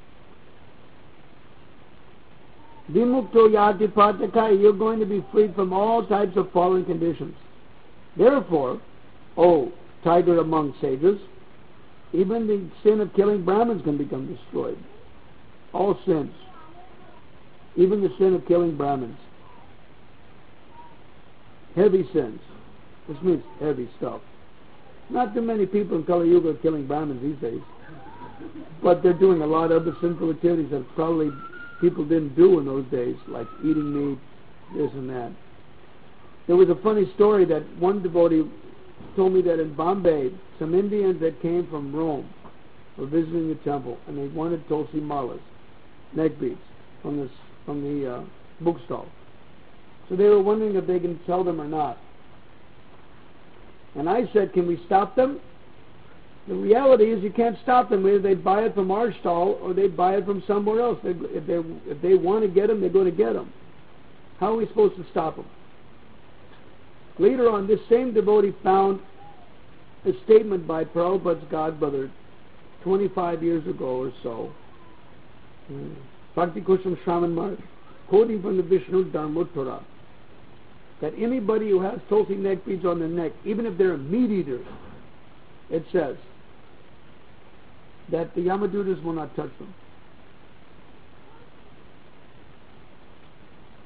Vimukto yati pata kai, you're going to be freed from all types of fallen conditions. Therefore, O tiger among sages, even the sin of killing Brahmins can become destroyed. All sins. Even the sin of killing Brahmins. Heavy sins. This means heavy stuff. Not too many people in Kali Yuga are killing Brahmins these days. But they're doing a lot of other sinful activities that probably people didn't do in those days, like eating meat, this and that. There was a funny story that one devotee told me that in Bombay, some Indians that came from Rome were visiting the temple, and they wanted Tulsi malas, neck beads, from the bookstall. So they were wondering if they can sell them or not. And I said, can we stop them? The reality is you can't stop them. Either they buy it from our stall or they buy it from somewhere else. If they want to get them, they're going to get them. How are we supposed to stop them? Later on, this same devotee found a statement by Prabhupada's godbrother 25 years ago or so. Bhakti Kusham Shravan Maharaj, quoting from the Vishnu Dharmottara, that anybody who has Tulsi neck beads on their neck, even if they're a meat eater, it says that the Yamadutas will not touch them.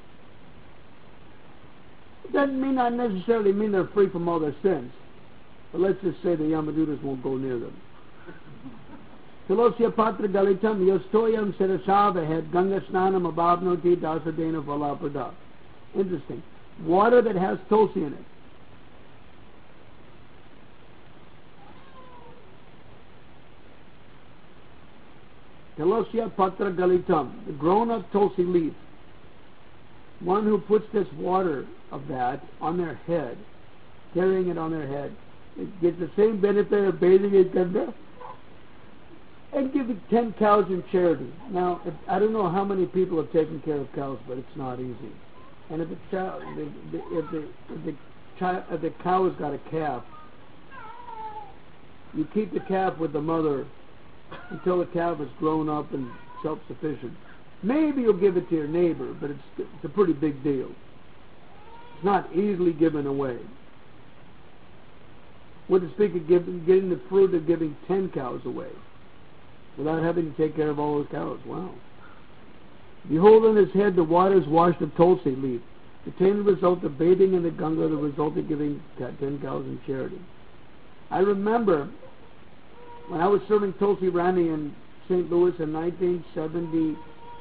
It doesn't mean not necessarily mean they're free from all their sins. But let's just say the Yamadutas won't go near them. Tulosya patra galitam yostoyam sirasavahed ganga snanam abhavnoti dasadena valapada. Interesting. Water that has tulsi in it. Tulosya patra galitam, the grown-up tulsi leaf. One who puts this water of that on their head, carrying it on their head, it gets the same benefit of bathing in Ganga and giving 10 cows in charity. Now, I don't know how many people have taken care of cows, but it's not easy. And if the cow has got a calf, you keep the calf with the mother until the calf is grown up and self-sufficient. Maybe you'll give it to your neighbor, but it's a pretty big deal. It's not easily given away. With the speak of getting the fruit of giving 10 cows away without having to take care of all those cows. Wow. Behold on his head the waters washed of tulsi leaf. Attain the result of bathing in the Ganga, the result of giving 10 cows in charity. I remember when I was serving Tulsi Rani in St. Louis in 1978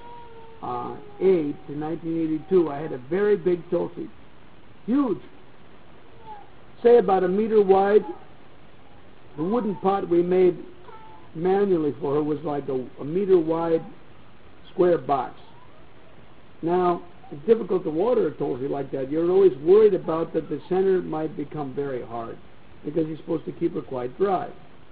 to 1982, I had a very big Tulsi. Huge. Say about 1 meter wide. The wooden pot we made manually for her was like a meter wide square box. Now, it's difficult to water a Tulsi like that. You're always worried about that the center might become very hard because you're supposed to keep her quite dry.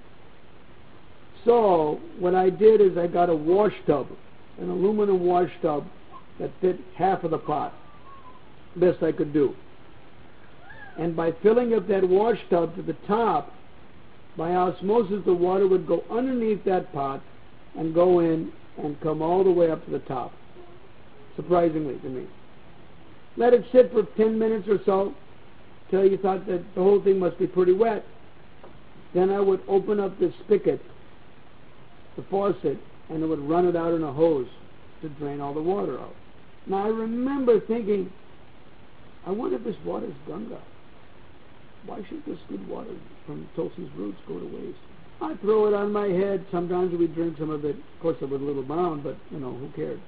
So, what I did is I got a wash tub, an aluminum wash tub that fit half of the pot. Best I could do. And by filling up that wash tub to the top, by osmosis the water would go underneath that pot and go in and come all the way up to the top. Surprisingly to me. Let it sit for 10 minutes or so till you thought that the whole thing must be pretty wet. Then I would open up the spigot, the faucet, and it would run it out in a hose to drain all the water out. Now I remember thinking, I wonder if this water is Ganga. Why should this good water from Tulsi's roots go to waste? I throw it on my head. Sometimes we drink some of it. Of course, it was a little brown, but, who cared?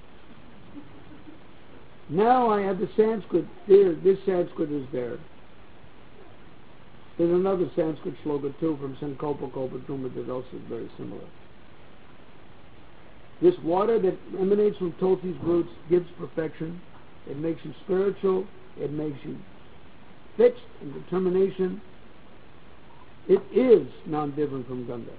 Now I have the Sanskrit there. This Sanskrit is there. There's another Sanskrit shloka, too, from Sankalpa Kalpadruma that also is very similar. This water that emanates from Tulsi's roots gives perfection. It makes you spiritual. It makes you fixed in determination. It is non-different from Ganga.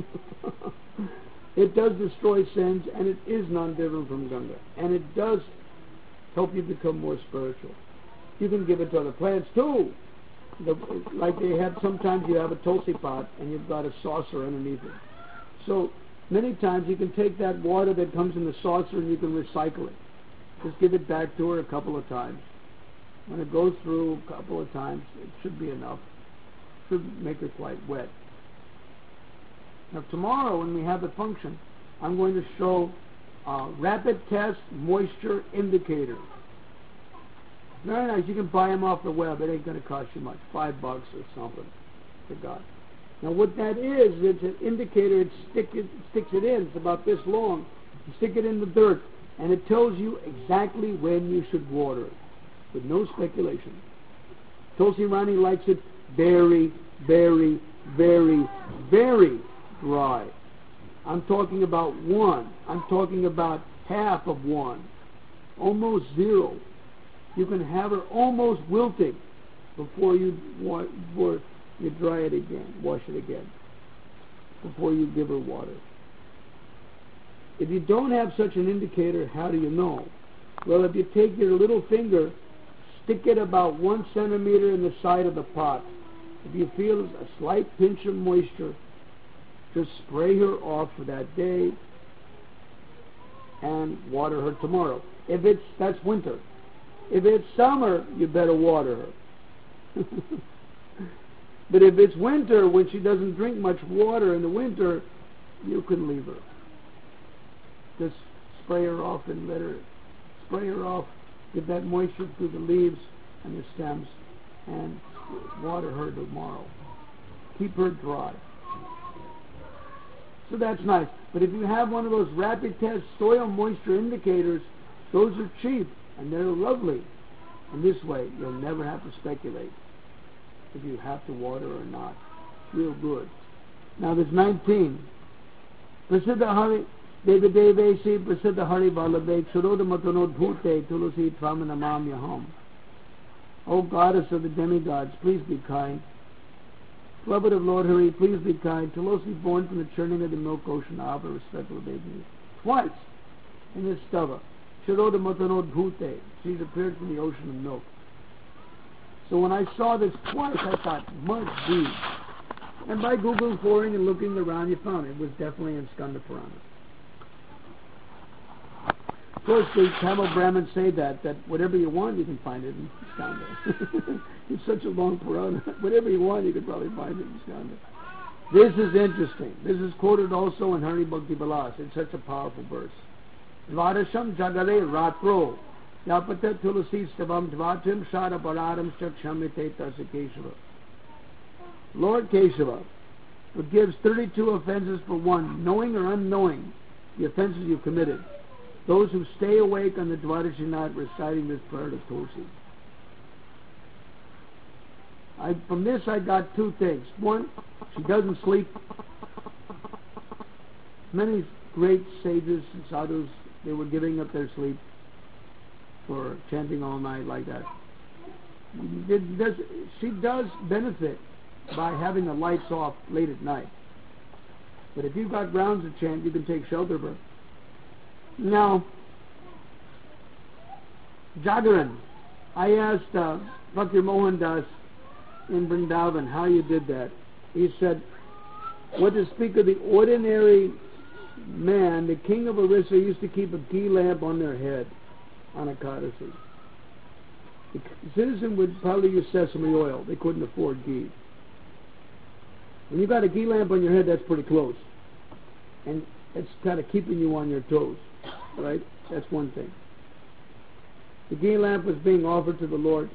It does destroy sins, and it is non-different from Ganga. And it does help you become more spiritual. You can give it to other plants too. Like they have, sometimes you have a Tulsi pot and you've got a saucer underneath it. So many times you can take that water that comes in the saucer and you can recycle it. Just give it back to her a couple of times. When it goes through a couple of times, it should be enough. It should make her quite wet. Now tomorrow when we have the function, I'm going to show rapid test moisture indicator. Very nice. You can buy them off the web. It ain't going to cost you much. $5 or something. Forgot. Now what that is, it's an indicator. It sticks it in. It's about this long. You stick it in the dirt, and it tells you exactly when you should water it, with no speculation. Tulsi Rani likes it very, very, very, very dry. I'm talking about 1. I'm talking about half of 1. Almost 0. You can have her almost wilting before you dry it again, wash it again, before you give her water. If you don't have such an indicator, how do you know? Well, if you take your little finger, stick it about 1 centimeter in the side of the pot. If you feel a slight pinch of moisture, just spray her off for that day and water her tomorrow. That's winter. If it's summer, you better water her. But if it's winter, when she doesn't drink much water in the winter, you can leave her. Just spray her off and let her spray her off, get that moisture through the leaves and the stems, and water her tomorrow. keep her dry. So that's nice. But if you have one of those rapid test soil moisture indicators, those are cheap and they're lovely. And this way, you'll never have to speculate if you have to water or not. It's real good. Now there's 19. Prasiddha Hari Devadevesi Prasiddha Hari Vallabhe Ksharoda Matanod Bhute Tulasi Tvamanamam Yaham. O Goddess of the demigods, please be kind. Beloved of Lord Hari, please be kind. Tulasi, born from the churning of the milk ocean, Abba, respectful baby. Twice in this stava. Ksharoda Matanod Bhute. She's appeared from the ocean of milk. So when I saw this twice, I thought, must be. And by Googling for it and looking around, you found it. It was definitely in Skanda Purana. Of course, the Tamil Brahmins say that whatever you want, you can find it in Skanda. It's such a long Purana. Whatever you want, you can probably find it in Skanda. This is interesting. This is quoted also in Hari Bhakti Vilas. It's such a powerful verse. Dvarasham jagale ratro yapata tulasi stavam dvatim shara bararam shakshamite tasa Keshava. Lord Keshava forgives 32 offenses for one, knowing or unknowing the offenses you committed. Those who stay awake on the Dvadashi night reciting this prayer to Tulsi. From this I got two things. One, she doesn't sleep. Many great sages and sadhus, they were giving up their sleep for chanting all night like that. She does benefit by having the lights off late at night. But if you've got grounds to chant, you can take shelter of her. Now, Jagaran, I asked Bhakti Mohan Das in Vrindavan how you did that. He said, what to speak of the ordinary man, the king of Orissa used to keep a ghee lamp on their head on Ekadasi. The citizen would probably use sesame oil. They couldn't afford ghee. When you've got a ghee lamp on your head, that's pretty close. And it's kind of keeping you on your toes. Right? That's one thing. The ghee lamp was being offered to the Lord.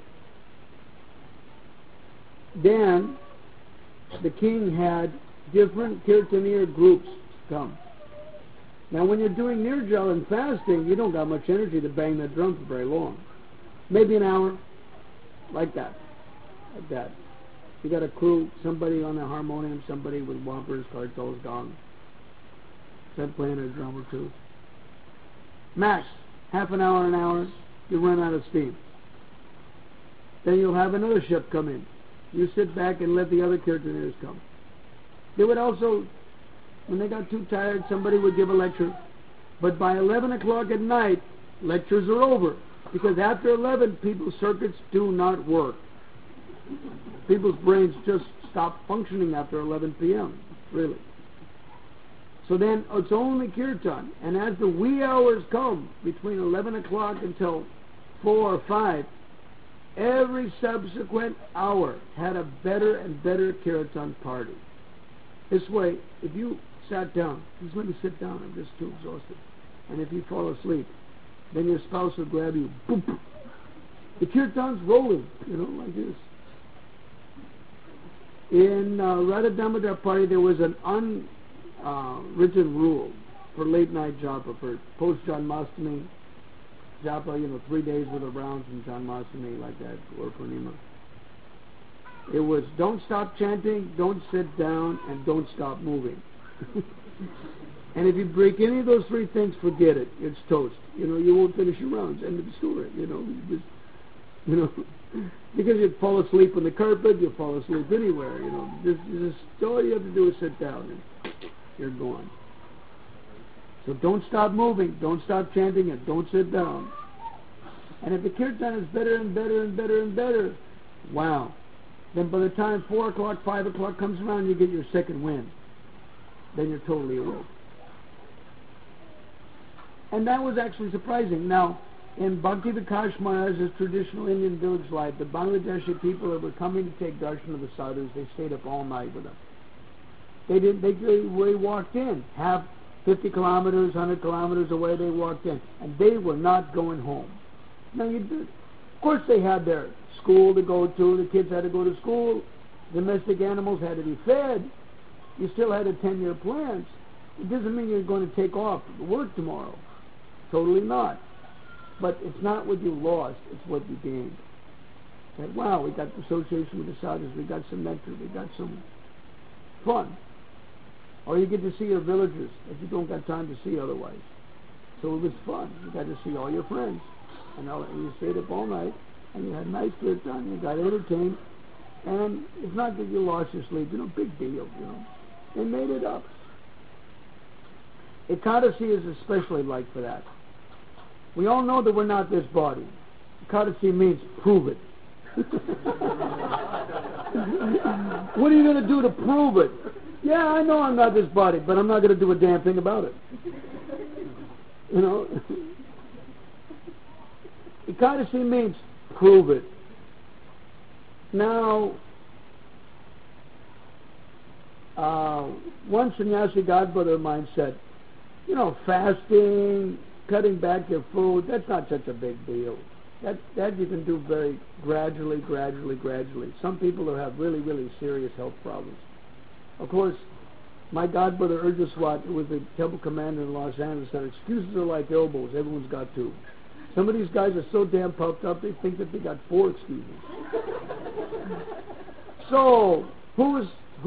Then the king had different kirtanier groups come. Now when you're doing nirjal and fasting, you don't got much energy to bang that drum for very long. Maybe an hour, like that. Like that. You got a crew, somebody on a harmonium, somebody with whoppers, kartals, gong. Set playing a drum or two. Max, half an hour, you run out of steam. Then you'll have another ship come in. You sit back and let the other kirtaniers come. They would also, when they got too tired, somebody would give a lecture. But by 11 o'clock at night, lectures are over. Because after 11, people's circuits do not work. People's brains just stop functioning after 11 p.m., really. So then it's only kirtan. And as the wee hours come, between 11 o'clock until 4 or 5, every subsequent hour had a better and better kirtan party. This way, if you sat down, just let me sit down, I'm just too exhausted. And if you fall asleep, then your spouse will grab you, boom. The kirtan's rolling, like this. In Radha Damodar party, there was an unwritten rule for late night japa, for post Janmashtami japa, 3 days with a rounds and Janmashtami like that, or Purnima. It was don't stop chanting, don't sit down, and don't stop moving. And if you break any of those three things, forget it. It's toast. You won't finish your rounds. End of the story. Because you'd fall asleep on the carpet, you'll fall asleep anywhere. This all you have to do is sit down, and you're gone. So don't stop moving, don't stop chanting, and don't sit down. And if the kirtan is better and better and better and better, wow. Then by the time 4 o'clock, 5 o'clock comes around, you get your second wind. Then you're totally awake. And that was actually surprising. Now, in Bhakti Vikas Maharaj's traditional Indian village life, the Bangladeshi people that were coming to take darshan of the sadhus, they stayed up all night with them. They walked in, half 50 kilometers, 100 kilometers away, they walked in. And they were not going home. Now, of course they had their school to go to, the kids had to go to school, Domestic animals had to be fed. You still had to tend your plants. It doesn't mean you're going to take off work tomorrow. Totally not. But it's not what you lost, it's what you gained. And wow, we got the association with the sadhus, we got some nectar, we got some fun. Or you get to see your villagers that you don't got time to see otherwise. So it was fun. You got to see all your friends. And you stayed up all night, and you had nice kirtan, you got entertained, and it's not that you lost your sleep, big deal, They made it up. Ekadasi is especially like for that. We all know that we're not this body. Ekadasi means prove it. What are you going to do to prove it? Yeah, I know I'm not this body, but I'm not going to do a damn thing about it. Ekadasi means prove it. Now, one sannyasi godbrother of mine said, fasting, cutting back your food, that's not such a big deal. That you can do very gradually. Some people who have really, really serious health problems. Of course, my godbrother Urjaswat, who was the temple commander in Los Angeles, said excuses are like elbows, everyone's got two. Some of these guys are so damn puffed up they think that they got 4 excuses. So, who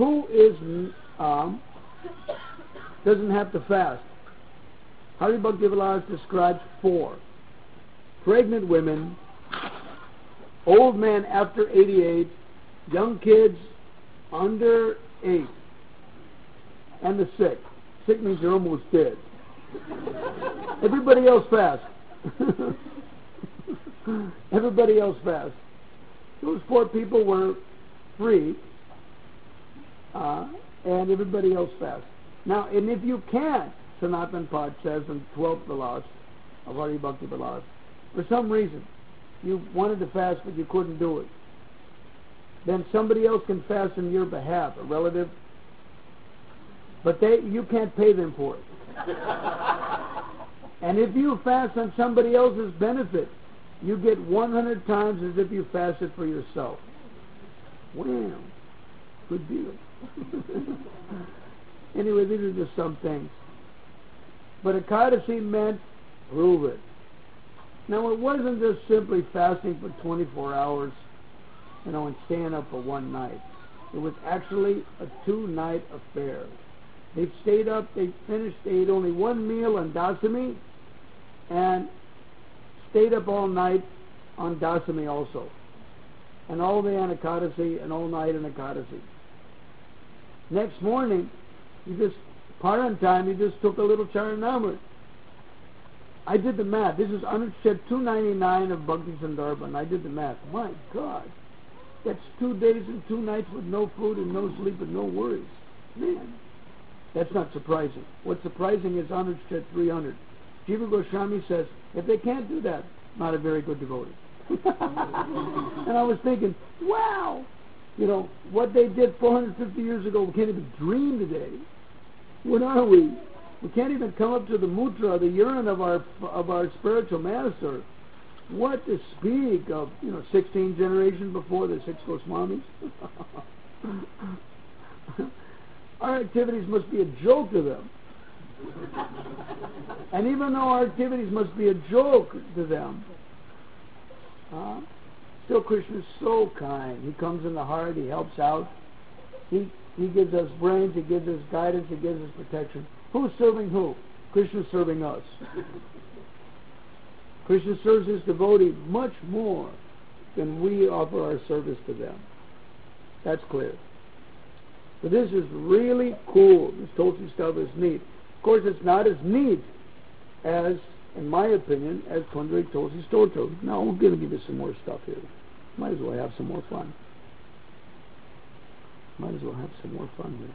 doesn't have to fast? Hari Bhakti Vilas describes 4. Pregnant women, old men after 88, young kids under 8, and the sick. Sick means you're almost dead. Everybody else fast. Everybody else fast. Those 4 people were free, and everybody else fast. Now, and if you can't, Sanatan Pad says in 12th Vilas of Hari Bhakti Vilas, for some reason you wanted to fast but you couldn't do it, then somebody else can fast on your behalf, a relative, but you can't pay them for it. And if you fast on somebody else's benefit, you get 100 times as if you fasted for yourself. Wow, good deal. Anyway, these are just some things. But Ekadasi meant prove it. Now, it wasn't just simply fasting for 24 hours, and staying up for one night. It was actually a 2-night affair. They stayed up, they finished, they ate only one meal on Dasami, and stayed up all night on Dasami also. And all day on Ekadasi, and all night on Ekadasi. Next morning, Paran time, you just took a little Charanamrit. I did the math. This is Anuchet 299 of Bhakti Sandarbha. I did the math. My God. That's 2 days and 2 nights with no food and no sleep and no worries. Man, that's not surprising. What's surprising is Anuchet 300. Jiva Goswami says, if they can't do that, not a very good devotee. And I was thinking, wow, what they did 450 years ago, we can't even dream today. What are we? We can't even come up to the mutra, the urine of our spiritual master. What to speak of, 16 generations before the 6 Goswamis? Our activities must be a joke to them. And even though our activities must be a joke to them, still Krishna is so kind. He comes in the heart, he helps out. He gives us brains, he gives us guidance, he gives us protection. Who's serving who? Krishna serving us. Krishna serves his devotee much more than we offer our service to them. That's clear. But this is really cool. This Tulsi stuff is neat. Of course, it's not as neat as, in my opinion, as Pundarik Tulsi Stotra. Now, we're going to give you some more stuff here. Might as well have some more fun. Might as well have some more fun here.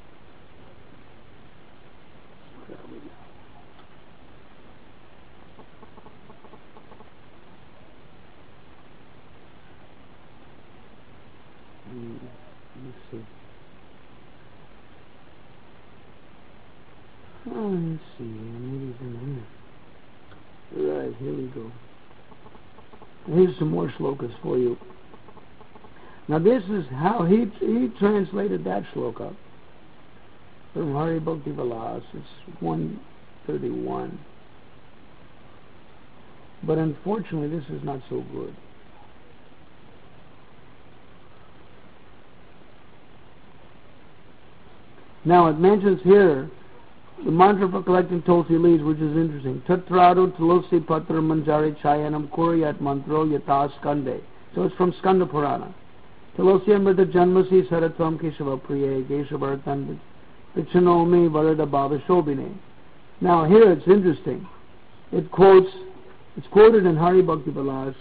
Let's see. Let's see. Maybe right, here we go. Here's some more shlokas for you. Now this is how he translated that shloka from Hari Bhakti Vilas. It's 131. But unfortunately, this is not so good. Now it mentions here the mantra for collecting tulsi leaves, which is interesting. Tatrado tulsi patra manjari chayanam kuryat mantro yata skande. So it's from Skanda Purana. Tulsi amrita janmasi saratvam keshava priye keshavartan vichanomi varada bhava shobhine. Now here it's interesting. It's quoted in Hari Bhakti Vilas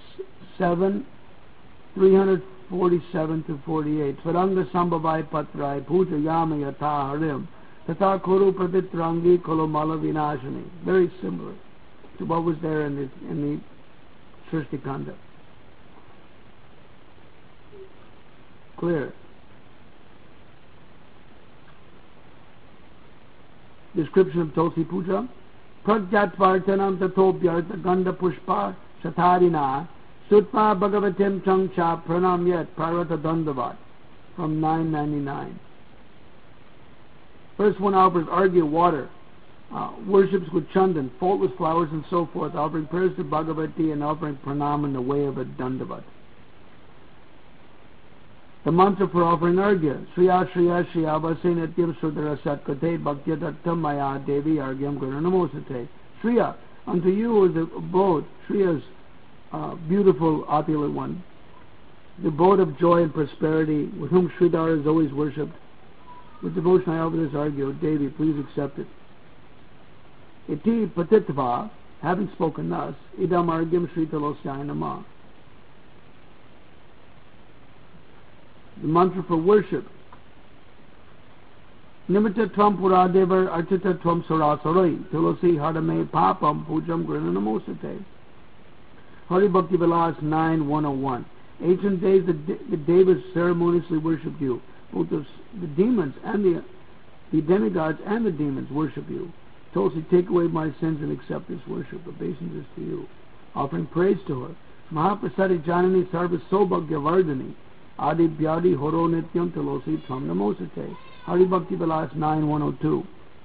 7:347 to 48. Svaranga sambhavai patrai puja yama yata harim tata kuru praditrangi kolomala vinashani. Very similar to what was there in the Srishti Kanda. Clear. Description of Tulsi Puja. Pragyatvartanam tatobhyarta ganda pushpa shatarina sutva bhagavatim changcha pranamyat parvata dandavat. From 999. First one offers argya water, worships with chandan, faultless flowers and so forth, offering prayers to Bhagavati and offering pranam in the way of a dandavat. The mantra for offering argya, Shriya Shriya Shriya Vasenatyam Sudara Satkate Bhaktyadatta Maya Devi Argyam Gurnamosate. Shriya, unto you is the abode, Shriya's beautiful opulent one, the abode of joy and prosperity, with whom Sridhar is always worshipped. With devotion I offer this argya, Devi, please accept it. Iti patitva, having spoken thus, idam argyam Shritalosya Namah. The mantra for worship. Nimitta tvam puradevar archita tvam sarasaroi tulasi hadame papam pujam grinanamosate. Hari Bhakti Vilas 9:101. Ancient days the devas ceremoniously worshipped you. Both the demons and the demigods and the demons worship you. Tulsi, take away my sins and accept this worship. Obeisance is to you. Offering praise to her. Mahaprasadi Janani Sarva Sobhagya Vardhani. Adi Byadi Horo Nityam Tulosi Tvam Namosate. Hari Bhakti Vilas 9:102.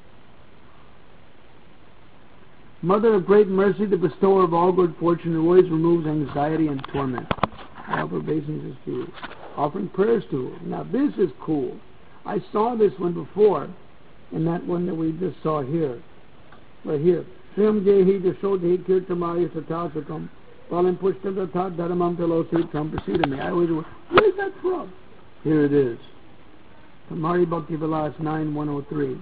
Mother of great mercy, the bestower of all good fortune, who always removes anxiety and torment. I offer obeisances to you. Offering prayers to her. Now this is cool. I saw this one before in that one that we just saw here. Right here. Srim Jehi Jashodhi Kirtamaya Satasakam. I always wonder, where is that from? Here it is. From Hari Bhakti Vilas 9:103.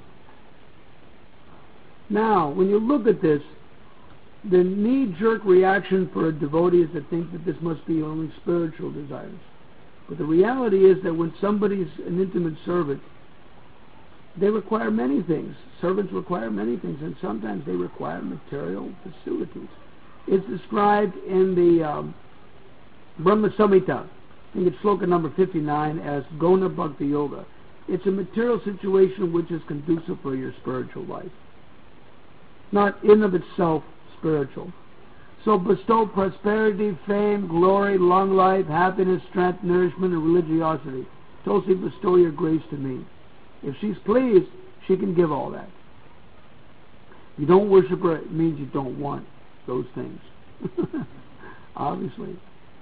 Now, when you look at this, the knee-jerk reaction for a devotee is to think that this must be only spiritual desires. But the reality is that when somebody's an intimate servant, they require many things. Servants require many things, and sometimes they require material facilities. It's described in the Brahma Samhita, I think it's sloka number 59, as Gona Bhakti Yoga. It's a material situation which is conducive for your spiritual life. Not in of itself spiritual. So bestow prosperity, fame, glory, long life, happiness, strength, nourishment, and religiosity. Tulsi, bestow your grace to me. If she's pleased, she can give all that. You don't worship her, it means you don't want those things. Obviously.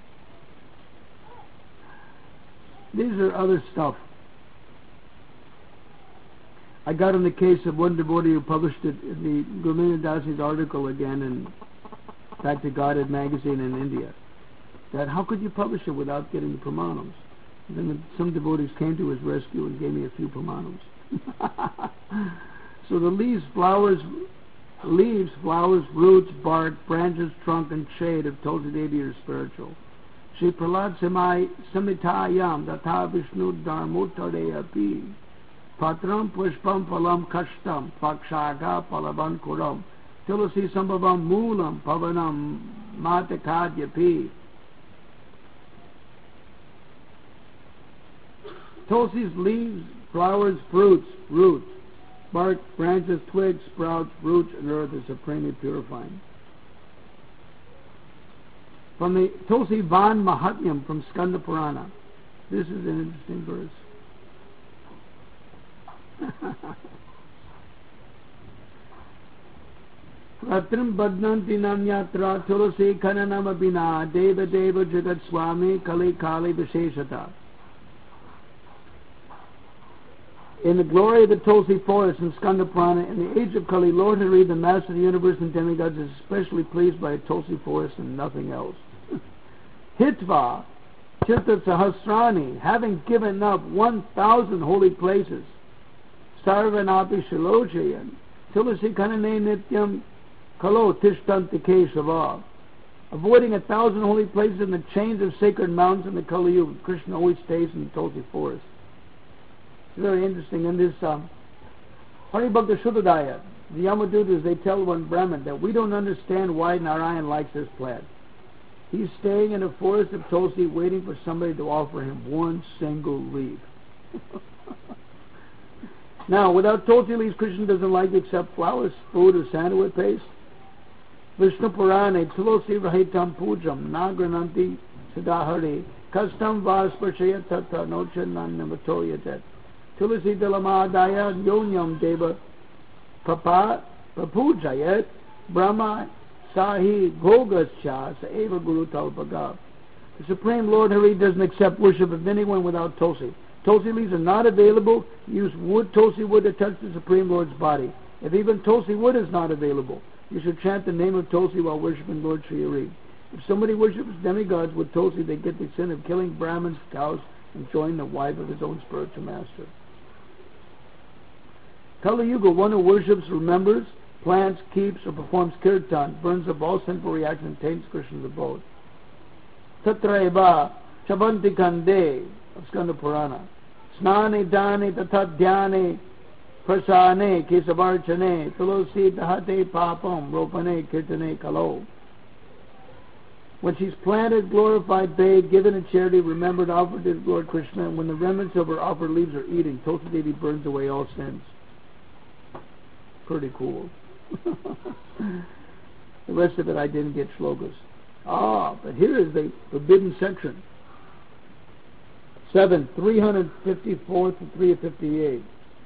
These are other stuff. I got in the case of one devotee who published it in the Gurmina Dasi's article again in Bhakti Godhead magazine in India. That how could you publish it without getting the pramanams? And then some devotees came to his rescue and gave me a few pramanams. So the leaves, flowers, roots, bark, branches, trunk, and shade of Tulsi Devi are spiritual. Shri Prahlad Samitayam Datha Vishnu Dharmotare Api Patram Pushpam Palam Kashtam Pakshaga Palavan Kuram Tulasi Sambhavam Moolam Pavanam Matakadyapi. Tulsi's leaves, flowers, fruits, roots, bark, branches, twigs, sprouts, roots, and earth is supremely purifying. From the Tulsi Van Mahatmyam from Skanda Purana. This is an interesting verse. Ratrim badnanti nanyatra tulasi kananam abhina deva deva jagat swami kali kali visheshata. In the glory of the Tulsi forest in Skanda Purana, in the age of Kali, Lord Hari, the Master of the universe and demigods, is especially pleased by a Tulsi forest and nothing else. Hitva Chitta Sahasrani, having given up 1,000 holy places, Sarvanapi Shilojayan, Tulasi Kanane Nityam Kalo Tishtanti Keshava, avoiding 1,000 holy places in the chains of sacred mountains in the Kali Yuga. Krishna always stays in the Tulsi forest. It's very interesting. In this Hari Bhakta Shuddhadaya, the Yamadutas, they tell one Brahmin that we don't understand why Narayan likes this plant. He's staying in a forest of Tulsi waiting for somebody to offer him one single leaf. Now, without Tulsi leaves, Krishna doesn't like to accept flowers, food, or sandalwood paste. Vishnu Purane, Tulsi Rahitam Pujam, Nagrananti Siddhahari, Kastam Vaspachaya Tata Nochanan Namatoyatet. Tulsi Dalamadaya Yonyam Deva Papa Papujayet Brahma Sahi Gogascha Saeva Guru Talpaga. The Supreme Lord Hari doesn't accept worship of anyone without Tulsi. Tulsi leaves are not available. Use wood, Tulsi wood, to touch the Supreme Lord's body. If even Tulsi wood is not available, you should chant the name of Tulsi while worshipping Lord Sri Hari. If somebody worships demigods with Tulsi, they get the sin of killing Brahmins, cows, and join the wife of his own spiritual master. Kali Yuga, one who worships, remembers, plants, keeps, or performs kirtan, burns up all sinful reactions, and taints Krishna's abode. Tatra eva chabanti kande of Skanda Purana. Snane dane tatha dhyane prasane kesavarchane tulosi tahate papam ropane kirtane kalo. When she's planted, glorified, bathed, given in charity, remembered, offered to Lord Krishna, and when the remnants of her offered leaves are eating, Tulsi Devi burns away all sins. Pretty cool. The rest of it I didn't get shlokas. But here is the forbidden section. 7, 354 to 358.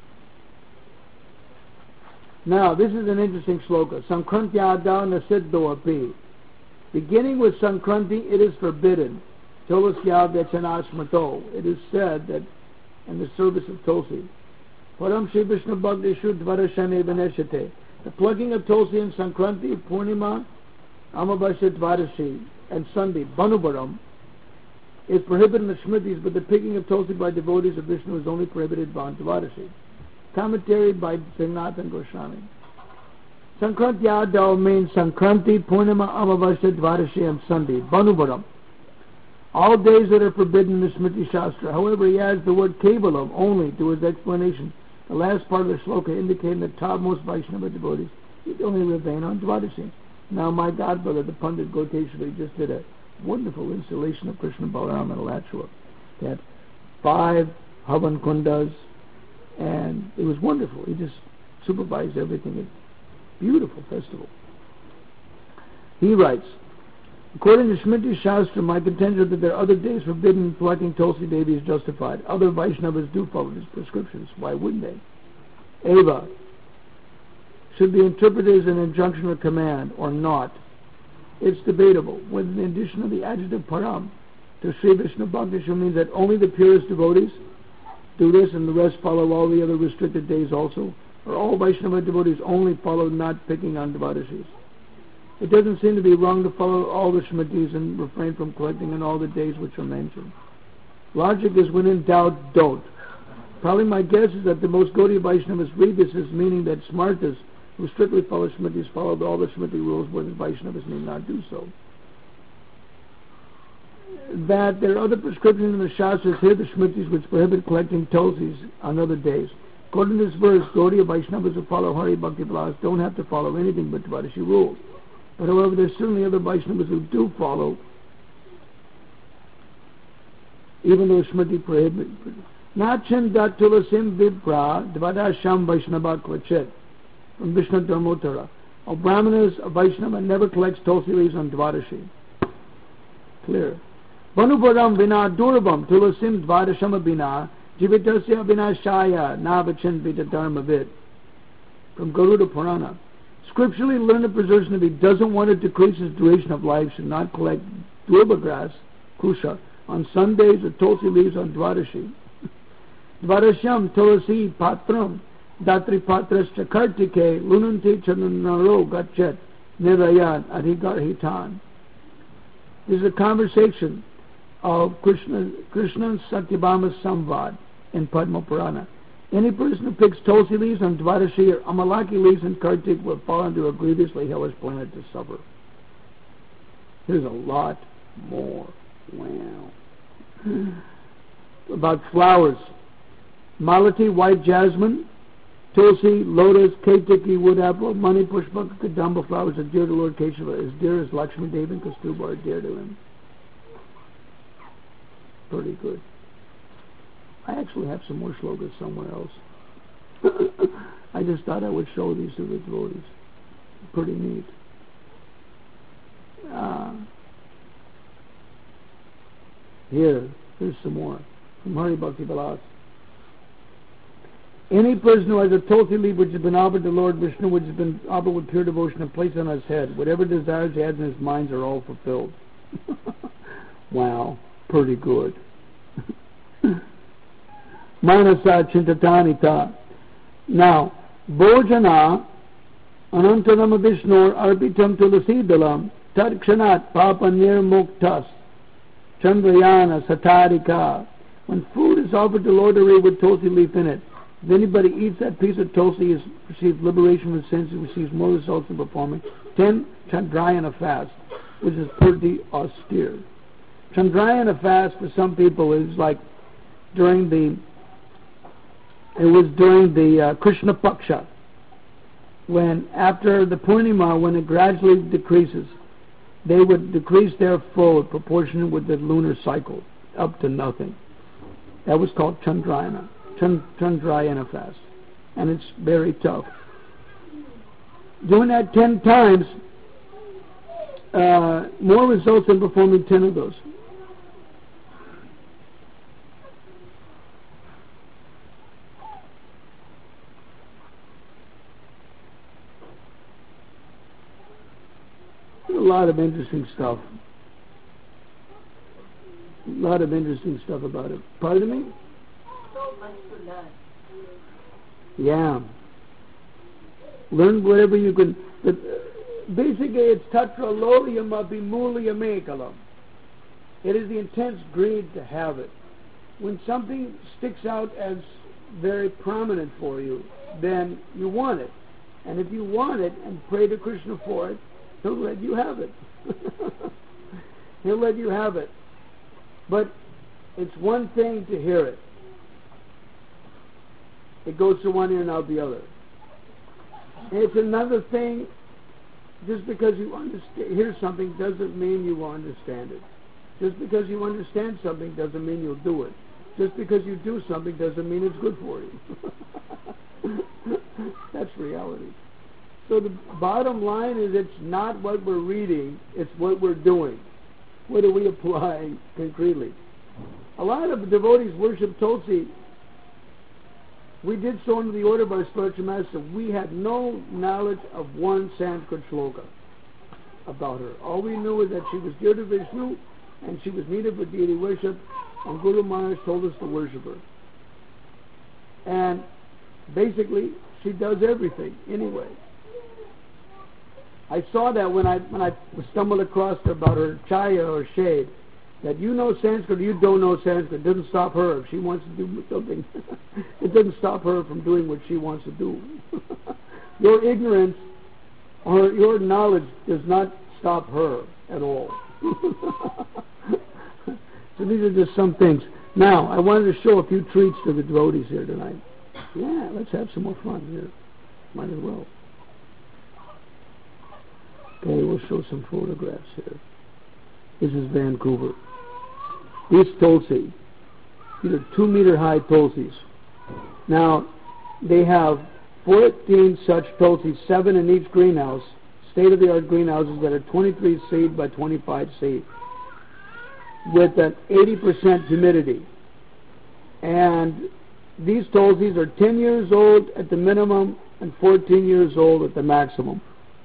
Now, this is an interesting shloka. Sankrantyada nasiddo api. Beginning with Sankranti, it is forbidden. Tulasya vechanasmato. It is said that in the service of Tulsi. Param Shri Vishnu Bhakti Shuddvarashane Vaneshate. The plucking of Tulsi in Sankranti, Purnima, Amavasya Dvarashi, and Sunday, Banubaram, is prohibited in the Smritis, but the picking of Tulsi by devotees of Vishnu is only prohibited by Dvarashi. Commentary by Sanatana Goswami. Sankrantyadao means Sankranti, Purnima, Amavasya Dvarashi, and Sunday, Banubaram. All days that are forbidden in the Smriti Shastra. However, he adds the word Kevalam only to his explanation. The last part of the shloka indicating that topmost Vaishnava devotees eat only remain on Dvadashi. Now, my godbrother, the Pandit Goteshwari, just did a wonderful installation of Krishna Balaram and Alachua. They had 5 Havan Kundas, and it was wonderful. He just supervised everything. It's a beautiful festival. He writes, according to Smriti Shastra, my contention that there are other days forbidden collecting Tulsi Devi is justified. Other Vaishnavas do follow his prescriptions. Why wouldn't they? Eva should be interpreted as an injunction or command, or not. It's debatable. With the addition of the adjective param to Sri Vishnu Bhakti means that only the purest devotees do this and the rest follow all the other restricted days also, or all Vaishnava devotees only follow not picking on Dvadashis. It doesn't seem to be wrong to follow all the Smritis and refrain from collecting on all the days which are mentioned. Logic is when in doubt, don't. Probably my guess is that the most Gaudiya Vaishnavas read this as meaning that Smartas, who strictly follow Smritis, follow all the Smriti rules, whereas Vaishnavas need not do so. That there are other prescriptions in the Shastras, here the Smritis which prohibit collecting Tulsis on other days. According to this verse, Gaudiya Vaishnavas who follow Hari Bhakti Vilas don't have to follow anything but Dvadashi rules. But however, there's certainly other Vaishnavas who do follow, even though Smriti prohibits. Nachan dat tulasim vipra dvadasham Vaishnava kvachet. From Vishnu Dharmottara. A Brahmanas, a Vaishnava, never collects Tulsi leaves on Dvadashi. Clear. Vanuparam vina durvam tulasim dvarashama vina jivitasya vina shaya navachan vita dharmavid. From Garuda Purana. Scripturally learned Prajarsana, if he doesn't want to decrease his duration of life, should not collect durva grass, kusha, on Sundays or tulsi leaves on Dwadashi. Dvarashyam tulasi patram datri patras chakartike lunante chananaro gachet nirayan adhigarhitan. This is a conversation of Krishna's Satyabhama Samvad in Padma Purana. Any person who picks tulsi leaves on Dvadashi or Amalaki leaves in Kartik will fall into a grievously hellish planet to suffer. There's a lot more. Wow. About flowers. Malati, white jasmine, tulsi, lotus, ketiki, wood apple, mani pushpaka, kadamba flowers are dear to Lord Keshava, as dear as Lakshmi Devi and Kastuba are dear to him. Pretty good. I actually have some more shlokas somewhere else. I just thought I would show these to the devotees. Pretty neat. Here's some more from Hari Bhakti Vilas. Any person who has a tulsi leaf which has been offered to Lord Vishnu, which has been offered with pure devotion and placed on his head, whatever desires he has in his mind are all fulfilled. Wow, pretty good. Manasa Chintatanita. Now, Bojana Anantaram Vishnur Arpitam Tulasidalam Tatkshanat Papa Nirmuktas Chandrayana Satarika. When food is offered to Lord Hari with tulsi leaf in it, if anybody eats that piece of tulsi, he receives liberation from sins, he receives more results in performing 10 Chandrayana fast, which is pretty austere. Chandrayana fast for some people is like during the Krishna Paksha, when after the Purnima, when it gradually decreases, they would decrease their food proportionate with the lunar cycle up to nothing. That was called Chandrayana fast, and it's very tough. Doing that 10 times, more results than performing 10 of those. A lot of interesting stuff. A lot of interesting stuff about it. Pardon me? So much to learn. Yeah. Learn whatever you can. But basically, it's tatra loliyam abhimulya mekalam. It is the intense greed to have it. When something sticks out as very prominent for you, then you want it. And if you want it and pray to Krishna for it, He'll let you have it. He'll let you have it. But it's one thing to hear it. It goes to one ear and out the other. And it's another thing, just because you hear something doesn't mean you will understand it. Just because you understand something doesn't mean you'll do it. Just because you do something doesn't mean it's good for you. That's reality. So the bottom line is, it's not what we're reading, it's what we're doing. What are we applying concretely? A lot of devotees worship Tulsi. We did so under the order of our spiritual master. We had no knowledge of one Sanskrit shloka about her. All we knew is that she was dear to Vishnu and she was needed for deity worship, and Guru Maharaj told us to worship her. And basically, she does everything anyway. I saw that when I stumbled across about her chaya or shade, that you know Sanskrit or you don't know Sanskrit, it doesn't stop her. If she wants to do something, it doesn't stop her from doing what she wants to do. Your ignorance or your knowledge does not stop her at all. So these are just some things. Now, I wanted to show a few treats to the devotees here tonight. Yeah, let's have some more fun here. Might as well. Okay, we'll show some photographs here. This is Vancouver. These tulsi, these are 2-meter high tulsis. Now, they have 14 such tulsis, 7 in each greenhouse, state-of-the-art greenhouses that are 23 seed by 25 seed. with an 80% humidity. And these Tulsis are 10 years old at the minimum and 14 years old at the maximum.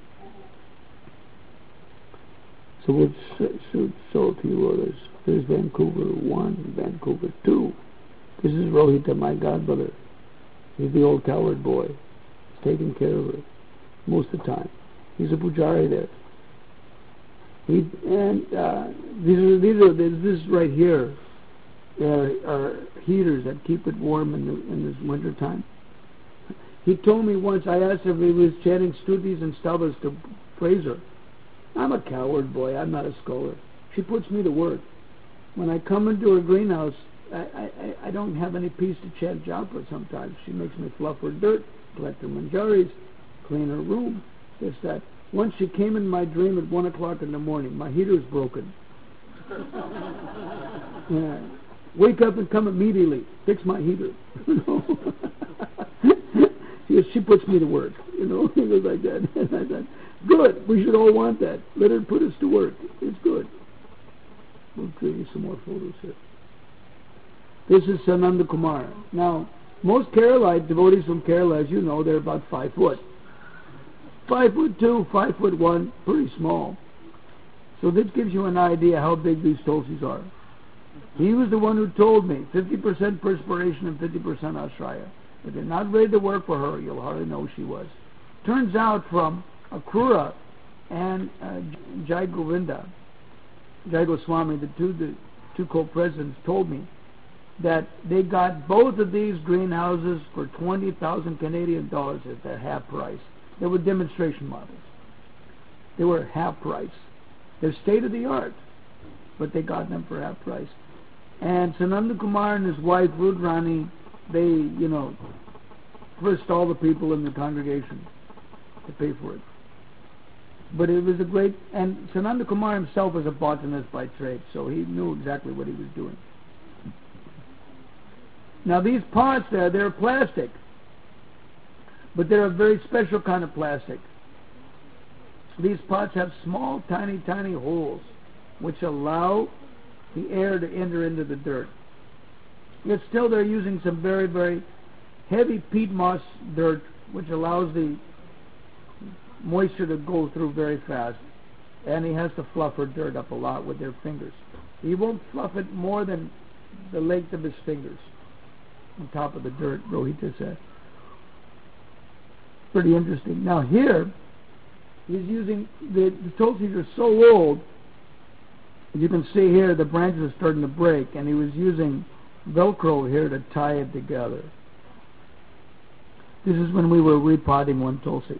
So we'll show a few others. There's Vancouver 1, Vancouver 2. This is Rohita, my godbrother. He's the old coward boy. He's taking care of her most of the time. He's a pujari there. This right here are heaters that keep it warm in this winter time. He told me once, I asked him if he was chanting stutis and stavas to praise her. I'm a coward boy, I'm not a scholar. She puts me to work. When I come into her greenhouse, I don't have any peace to chant japa sometimes. She makes me fluff her dirt, collect her manjaris, clean her room, this, that. Once she came in my dream at 1 o'clock in the morning. My heater's broken. Yeah. Wake up and come immediately. Fix my heater. She puts me to work. It was like that. And I said, good. We should all want that. Let her put us to work. It's good. We'll show you some more photos here. This is Sananda Kumar. Now, most Keralite devotees from Kerala, as you know, they're about 5 foot. 5'2", 5'1", pretty small. So this gives you an idea how big these Tulsis are. He was the one who told me 50% perspiration and 50% ashraya. If you're not ready to work for her, you'll hardly know who she was. Turns out from Akrura and Jai Govinda, Jai Goswami, the two co-presidents, told me that they got both of these greenhouses for 20,000 Canadian dollars at their half price. They were demonstration models. They were half price. They're state of the art, but they got them for half price. And Sananda Kumar and his wife Rudrani, they, first all the people in the congregation to pay for it. But it was a great, and Sananda Kumar himself was a botanist by trade, so he knew exactly what he was doing. Now these pots there, they're plastic, but they're a very special kind of plastic. These pots have small, tiny, tiny holes which allow the air to enter into the dirt. Yet still they're using some very, very heavy peat moss dirt which allows the moisture to go through very fast. And he has to fluff her dirt up a lot with their fingers. He won't fluff it more than the length of his fingers on top of the dirt, Rohita said. Pretty interesting. Now here, he's using, the Tulsis are so old, you can see here the branches are starting to break, and he was using Velcro here to tie it together. This is when we were repotting one Tulsi.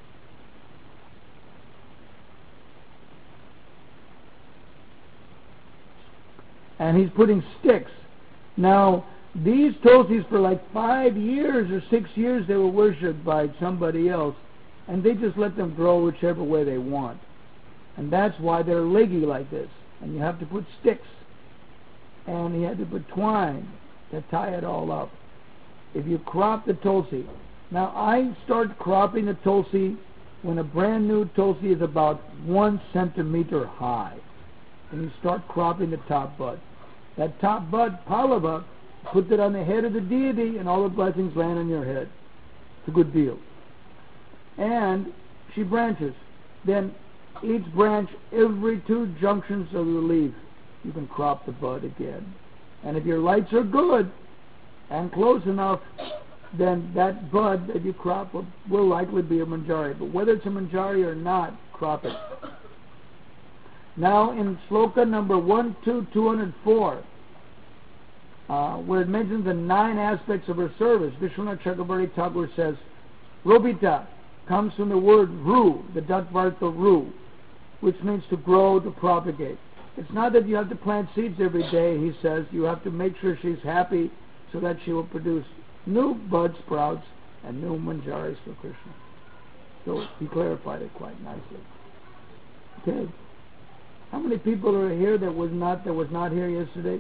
And he's putting sticks. Now, these Tulsis for like 5 years or 6 years, they were worshipped by somebody else, and they just let them grow whichever way they want. And that's why they're leggy like this. And you have to put sticks, and you have to put twine to tie it all up. If you crop the Tulsi, now I start cropping the Tulsi when a brand new Tulsi is about 1 centimeter high. And you start cropping the top bud. That top bud, Pallava, put it on the head of the deity, and all the blessings land on your head. It's a good deal. And she branches. Then each branch, every 2 junctions of the leaf, you can crop the bud again. And if your lights are good and close enough, then that bud that you crop will likely be a manjari. But whether it's a manjari or not, crop it. Now in sloka number 204, where it mentions the 9 aspects of her service, Vishwanath Chakrabarti Thakur says, Robita comes from the word ru, the Dattvartha ru, which means to grow, to propagate. It's not that you have to plant seeds every day, he says. You have to make sure she's happy so that she will produce new bud sprouts and new manjaris for Krishna. So he clarified it quite nicely. Okay. How many people are here that was not here yesterday?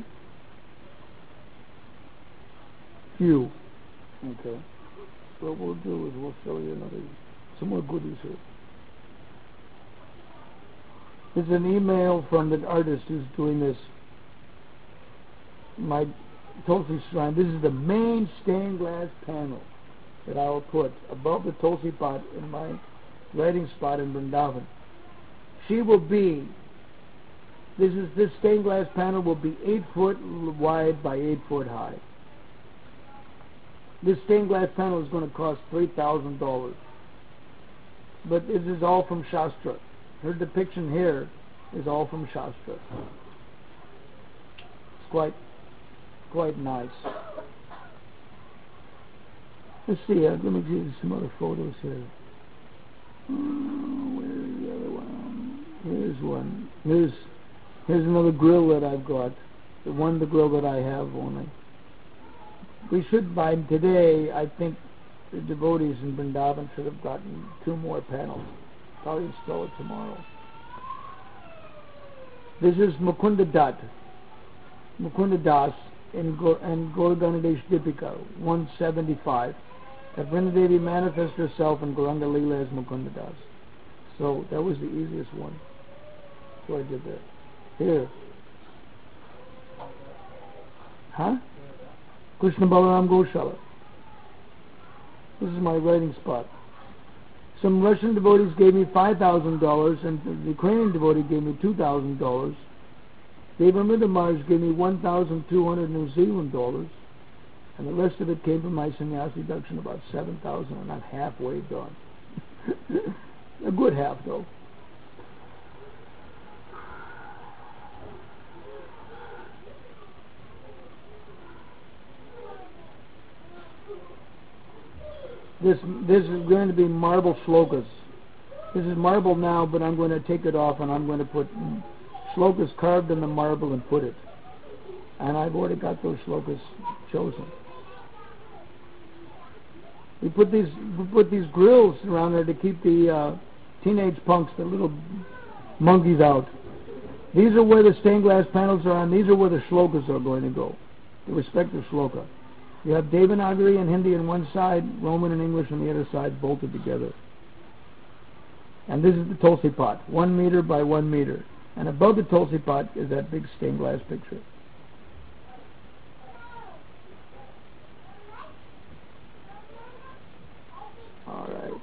Few. Okay. What we'll do is we'll show you some more goodies here. It's an email from the artist who's doing this my Tulsi shrine. This is the main stained glass panel that I will put above the Tulsi pot in my writing spot in Vrindavan. She will be, this stained glass panel will be 8 foot wide by 8 foot high. This stained glass panel is going to cost $3,000. But this is all from Shastra. Her depiction here is all from Shastra. It's quite nice. Let's see, let me give you some other photos here. Where's the other one? Here's one. Here's another grill that I've got. The grill that I have only. We should, by today, I think the devotees in Vrindavan should have gotten 2 more panels. Probably install it tomorrow. This is Mukunda Das in Gaura Ganadesh Dipika, 175. That Vrindadevi manifests herself in Gauranga Leela as Mukunda Das. So that was the easiest one. So I did that. Here. Huh? Krishna Balaram Goshala. This is my writing spot. Some Russian devotees gave me $5,000 and the Ukrainian devotee gave me $2,000. Devamrita Maharaj gave me 1,200 New Zealand dollars, and the rest of it came from my sannyasi dakshin, about 7,000. I'm not halfway done. A good half, though. This is going to be marble shlokas. This is marble now, but I'm going to take it off and I'm going to put shlokas carved in the marble and put it. And I've already got those shlokas chosen. We put these grills around there to keep the teenage punks, the little monkeys, out. These are where the stained glass panels are, and these are where the shlokas are going to go, the respective shloka. You have Devanagari and Hindi on one side, Roman and English on the other side, bolted together. And this is the Tulsi pot, 1 meter by 1 meter. And above the Tulsi pot is that big stained glass picture. All right.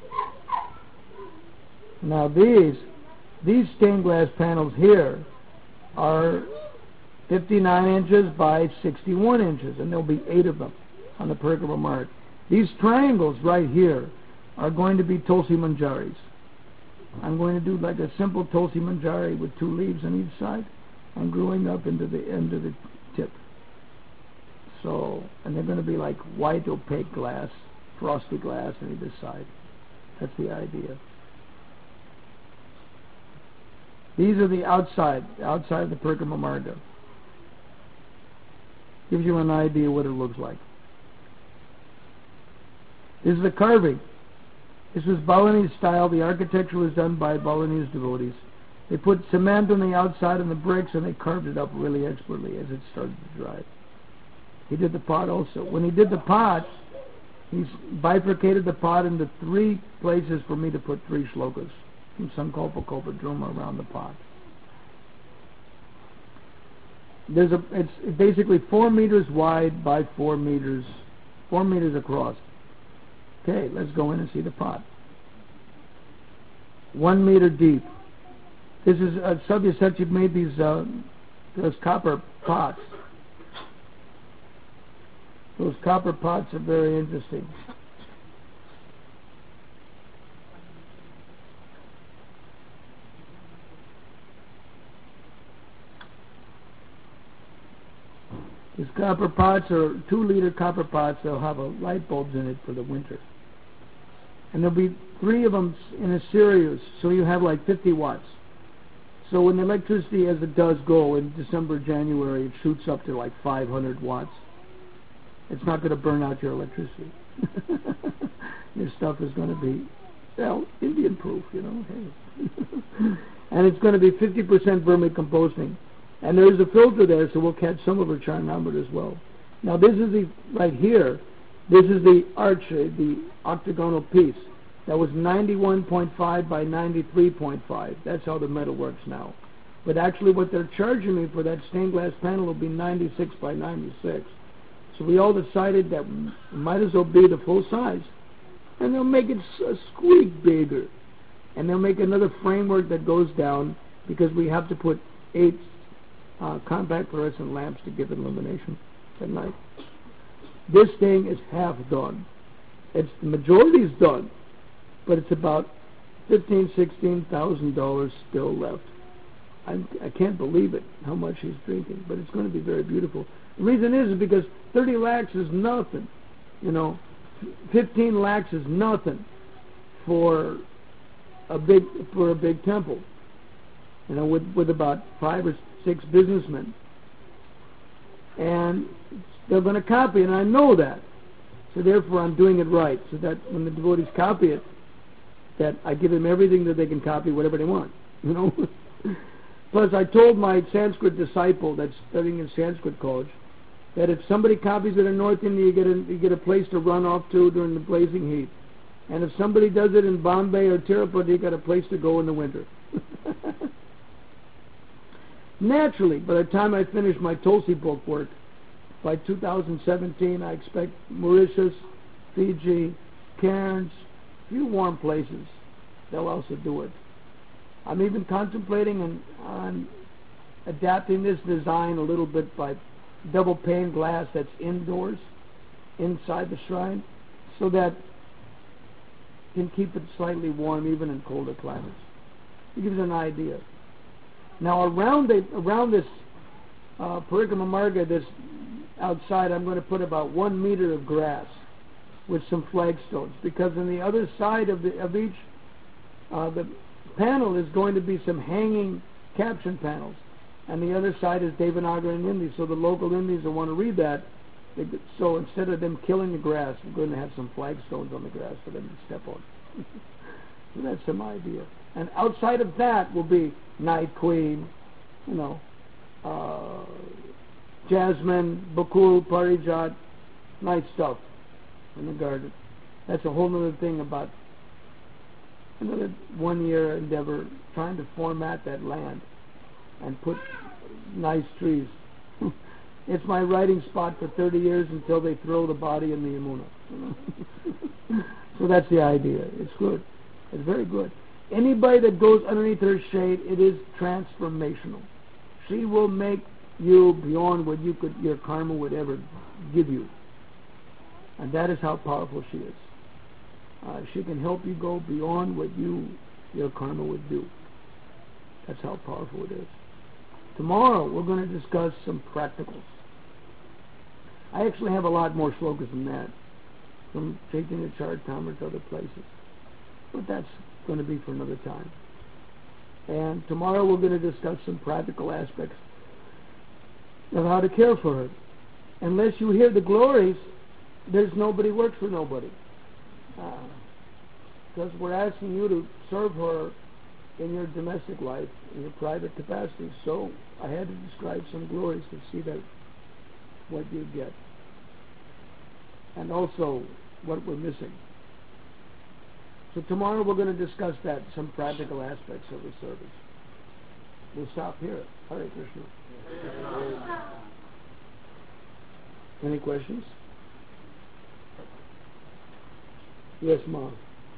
Now these stained glass panels here are 59 inches by 61 inches, and there'll be 8 of them on the Parikrama Marg. These triangles right here are going to be Tulsi Manjaris. I'm going to do like a simple Tulsi Manjari with 2 leaves on each side and growing up into the end of the tip. So, and they're going to be like white opaque glass, frosty glass on either side. That's the idea. These are the outside of the Parikrama Marga. Gives you an idea what it looks like. This is the carving. This was Balinese style. The architecture was done by Balinese devotees. They put cement on the outside and the bricks, and they carved it up really expertly as it started to dry. He did the pot also. When he did the pot, he bifurcated the pot into 3 places for me to put 3 shlokas from Sankalpa Kalpa Druma around the pot. It's basically 4 meters wide by 4 meters across. Okay, let's go in and see the pot. 1 meter deep. This is Sabyasachi made those copper pots. Those copper pots are very interesting. These copper pots are 2-liter copper pots. They'll have light bulbs in it for the winter. And there'll be 3 of them in a series, so you have like 50 watts. So when the electricity, as it does go in December, January, it shoots up to like 500 watts. It's not going to burn out your electricity. Your stuff is going to be, well, Indian proof, you know. Hey. And it's going to be 50% vermicomposting. And there's a filter there, so we'll catch some of her Charnamrita as well. Now this is right here, this is the arch, the octagonal piece. That was 91.5 by 93.5. That's how the metal works now. But actually what they're charging me for that stained glass panel will be 96 by 96. So we all decided that we might as well be the full size. And they'll make it a squeak bigger. And they'll make another framework that goes down because we have to put 8 compact fluorescent lamps to give it illumination at night. This thing is half done. The majority is done, but it's about $15,000-$16,000 still left. I can't believe it, how much he's drinking, but it's going to be very beautiful. The reason is because 30 lakhs is nothing. 15 lakhs is nothing for a big temple. With about 5 or 6 businessmen, and they're going to copy it, and I know that. So therefore, I'm doing it right, so that when the devotees copy it, that I give them everything that they can copy, whatever they want. Plus, I told my Sanskrit disciple that's studying in Sanskrit college that if somebody copies it in North India, you get a place to run off to during the blazing heat, and if somebody does it in Bombay or Tirupati, you got a place to go in the winter. Naturally, by the time I finish my Tulsi book work, by 2017, I expect Mauritius, Fiji, Cairns, a few warm places, they'll also do it. I'm even contemplating on adapting this design a little bit by double pane glass that's indoors, inside the shrine, so that can keep it slightly warm even in colder climates. It gives an idea. Now around this Parikrama Marga, this outside, I'm going to put about 1 meter of grass with some flagstones, because on the other side of each the panel is going to be some hanging caption panels, and the other side is Devanagari and Hindi. So the local Indians will want to read that. So instead of them killing the grass, we're going to have some flagstones on the grass for them to step on. So that's some idea. And outside of that will be Night Queen, Jasmine, Bakul, Parijat, nice stuff in the garden. That's a whole other thing about another 1-year endeavor, trying to format that land and put nice trees. It's my writing spot for 30 years until they throw the body in the Yamuna. So that's the idea. It's good. It's very good. Anybody that goes underneath her shade, it is transformational. She will make you beyond what your karma would ever give you. And that is how powerful she is. She can help you go beyond what your karma would do. That's how powerful it is. Tomorrow we're going to discuss some practicals. I actually have a lot more shlokas than that, from Chaitanya Charitamrita to other places. But that's going to be for another time. And tomorrow we're going to discuss some practical aspects of how to care for her. Unless you hear the glories, there's nobody works for nobody. Because we're asking you to serve her in your domestic life, in your private capacity. So I had to describe some glories to see that what you get. And also what we're missing. So tomorrow we're going to discuss that, some practical aspects of the service. We'll stop here. Hare Krishna. Any questions? Yes, Mom.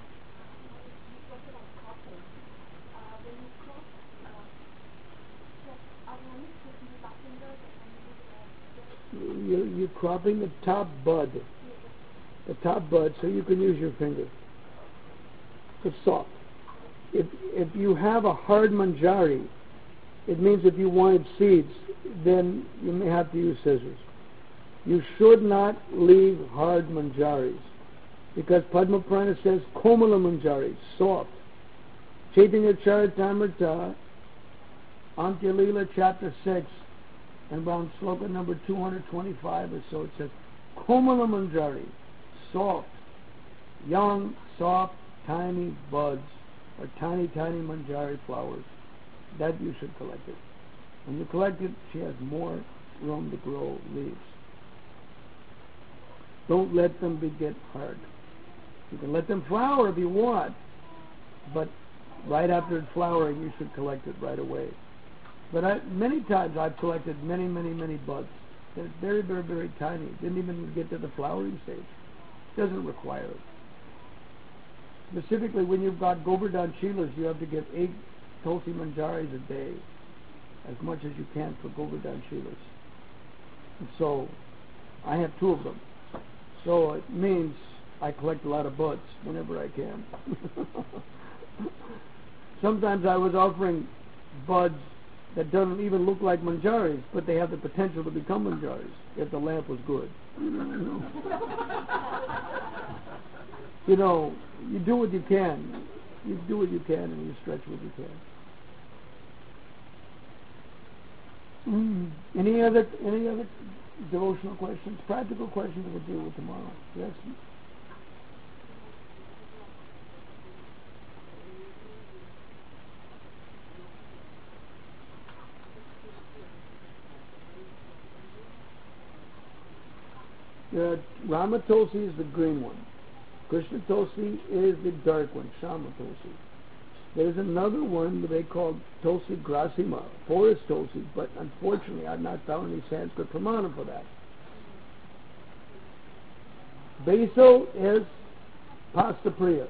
You're cropping the top bud. The top bud, so you can use your finger. It's soft. If you have a hard manjari, it means if you wanted seeds, then you may have to use scissors. You should not leave hard manjaris, because Padma Purana says komala manjari, soft. Chaitanya Charitamrita, Antya Leela, chapter 6, and around sloka number 225 or so, it says komala manjari, soft, young, soft, tiny buds, or tiny manjari flowers. That you should collect it. When you collect it, she has more room to grow leaves. Don't let them get hard. You can let them flower if you want, but right after it's flowering, you should collect it right away. But many times I've collected many buds. They're very, very, very tiny. Didn't even get to the flowering stage. Doesn't require it. Specifically, when you've got Govardhan Shilas, you have to get 8 Tulsi Manjaris a day, as much as you can for Govardhan Shilas. And so, I have 2 of them. So it means I collect a lot of buds whenever I can. Sometimes I was offering buds that don't even look like manjaris, but they have the potential to become manjaris if the lamp was good. You know, you do what you can. You do what you can and you stretch what you can. Any other devotional questions? Practical questions we'll deal with tomorrow. Yes? Rama Tulsi is the green one. Krishna Tulsi is the dark one, Shama Tulsi. There's another one that they call Tulsi Grasima, forest Tulsi, but unfortunately I've not found any Sanskrit pramana for that. Basil is pasta priya,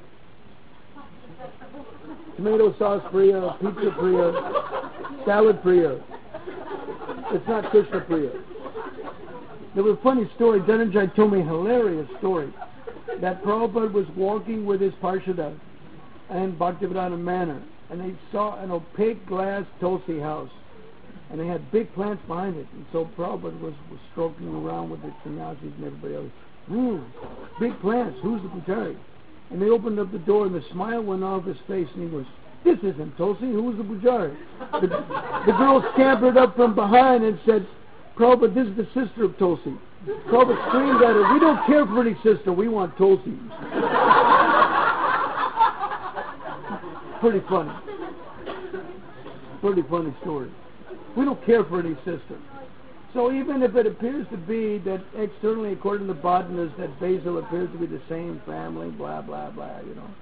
tomato sauce priya, pizza priya, salad priya. It's not Krishna priya. There was a funny story. Dhananjay told me a hilarious story that Prabhupada was walking with his Parshada in Bhaktivedanta Manor, and they saw an opaque glass Tulsi house, and they had big plants behind it. And so Prabhupada was stroking around with the sannyasis and everybody else. Big plants, who's the pujari? And they opened up the door, and the smile went off his face, and he goes, "This isn't Tulsi, who's the pujari?" The girl scampered up from behind and said, "Prabhupada, this is the sister of Tulsi." Prabhupada screamed at her, "We don't care for any sister, we want Tulsi." Pretty funny. Pretty funny story. We don't care for any sister. So even if it appears to be that externally, according to the botanists, that basil appears to be the same family, blah, blah, blah, you know.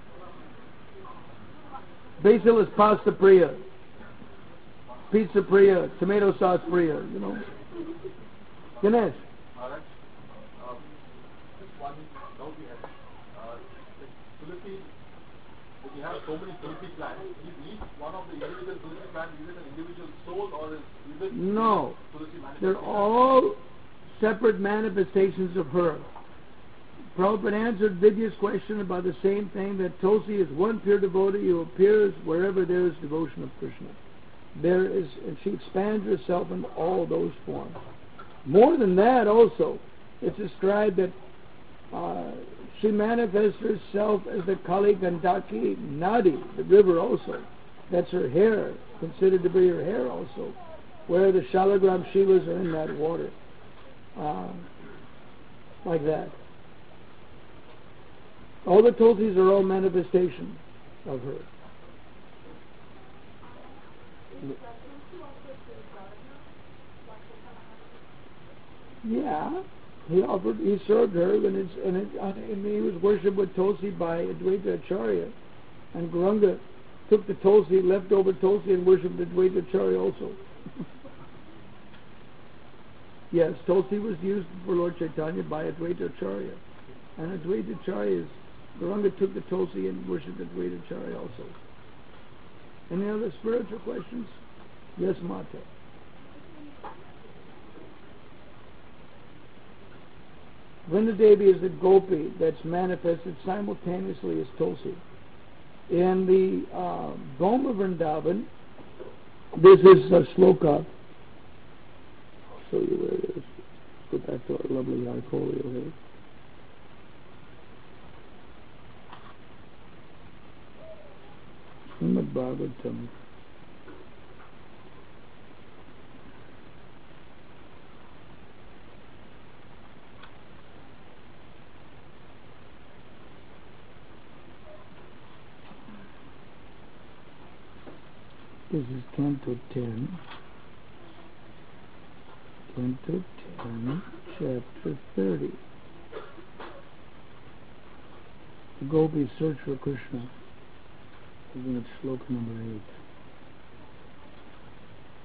Basil is pasta priya, pizza priya, tomato sauce priya, you know. Ganesh. Maharaj, just one doubt we have. Tulsi, if you have so many Tulsi plants, is each one of the individual Tulsi plants, is it an individual soul or is it No. Tulsi manifestation? They're all separate manifestations of her. Prabhupada answered Vidya's question about the same thing, that Tulsi is one pure devotee who appears wherever there is devotion of Krishna. And she expands herself in all those forms. More than that also, it's described that she manifests herself as the Kali Gandaki Nadi, the river also. That's her hair, considered to be her hair also, where the Shalagram Shivas are in that water. Like that. All the Tulsis are all manifestations of her. Yeah, he served her, and he was worshipped with Tulsi by Advaita Acharya, and Gauranga took the Tulsi, leftover Tulsi, and worshipped Advaita Acharya also. Yes, Tulsi was used for Lord Chaitanya by Advaita Acharya, and Advaita Acharya's Gauranga took the Tulsi and worshipped Advaita Acharya also. Any other spiritual questions? Yes, Mata. Vrindadevi is the gopi that's manifested simultaneously as Tulsi. In the Goma Vrindavan, this is a sloka. I'll show you where it is. Let's go back to our lovely Yarfolio here. Srimad Bhagavatam. This is Canto 10. Canto 10, Chapter 30. The gopis search for Krishna. Looking at sloka number 8.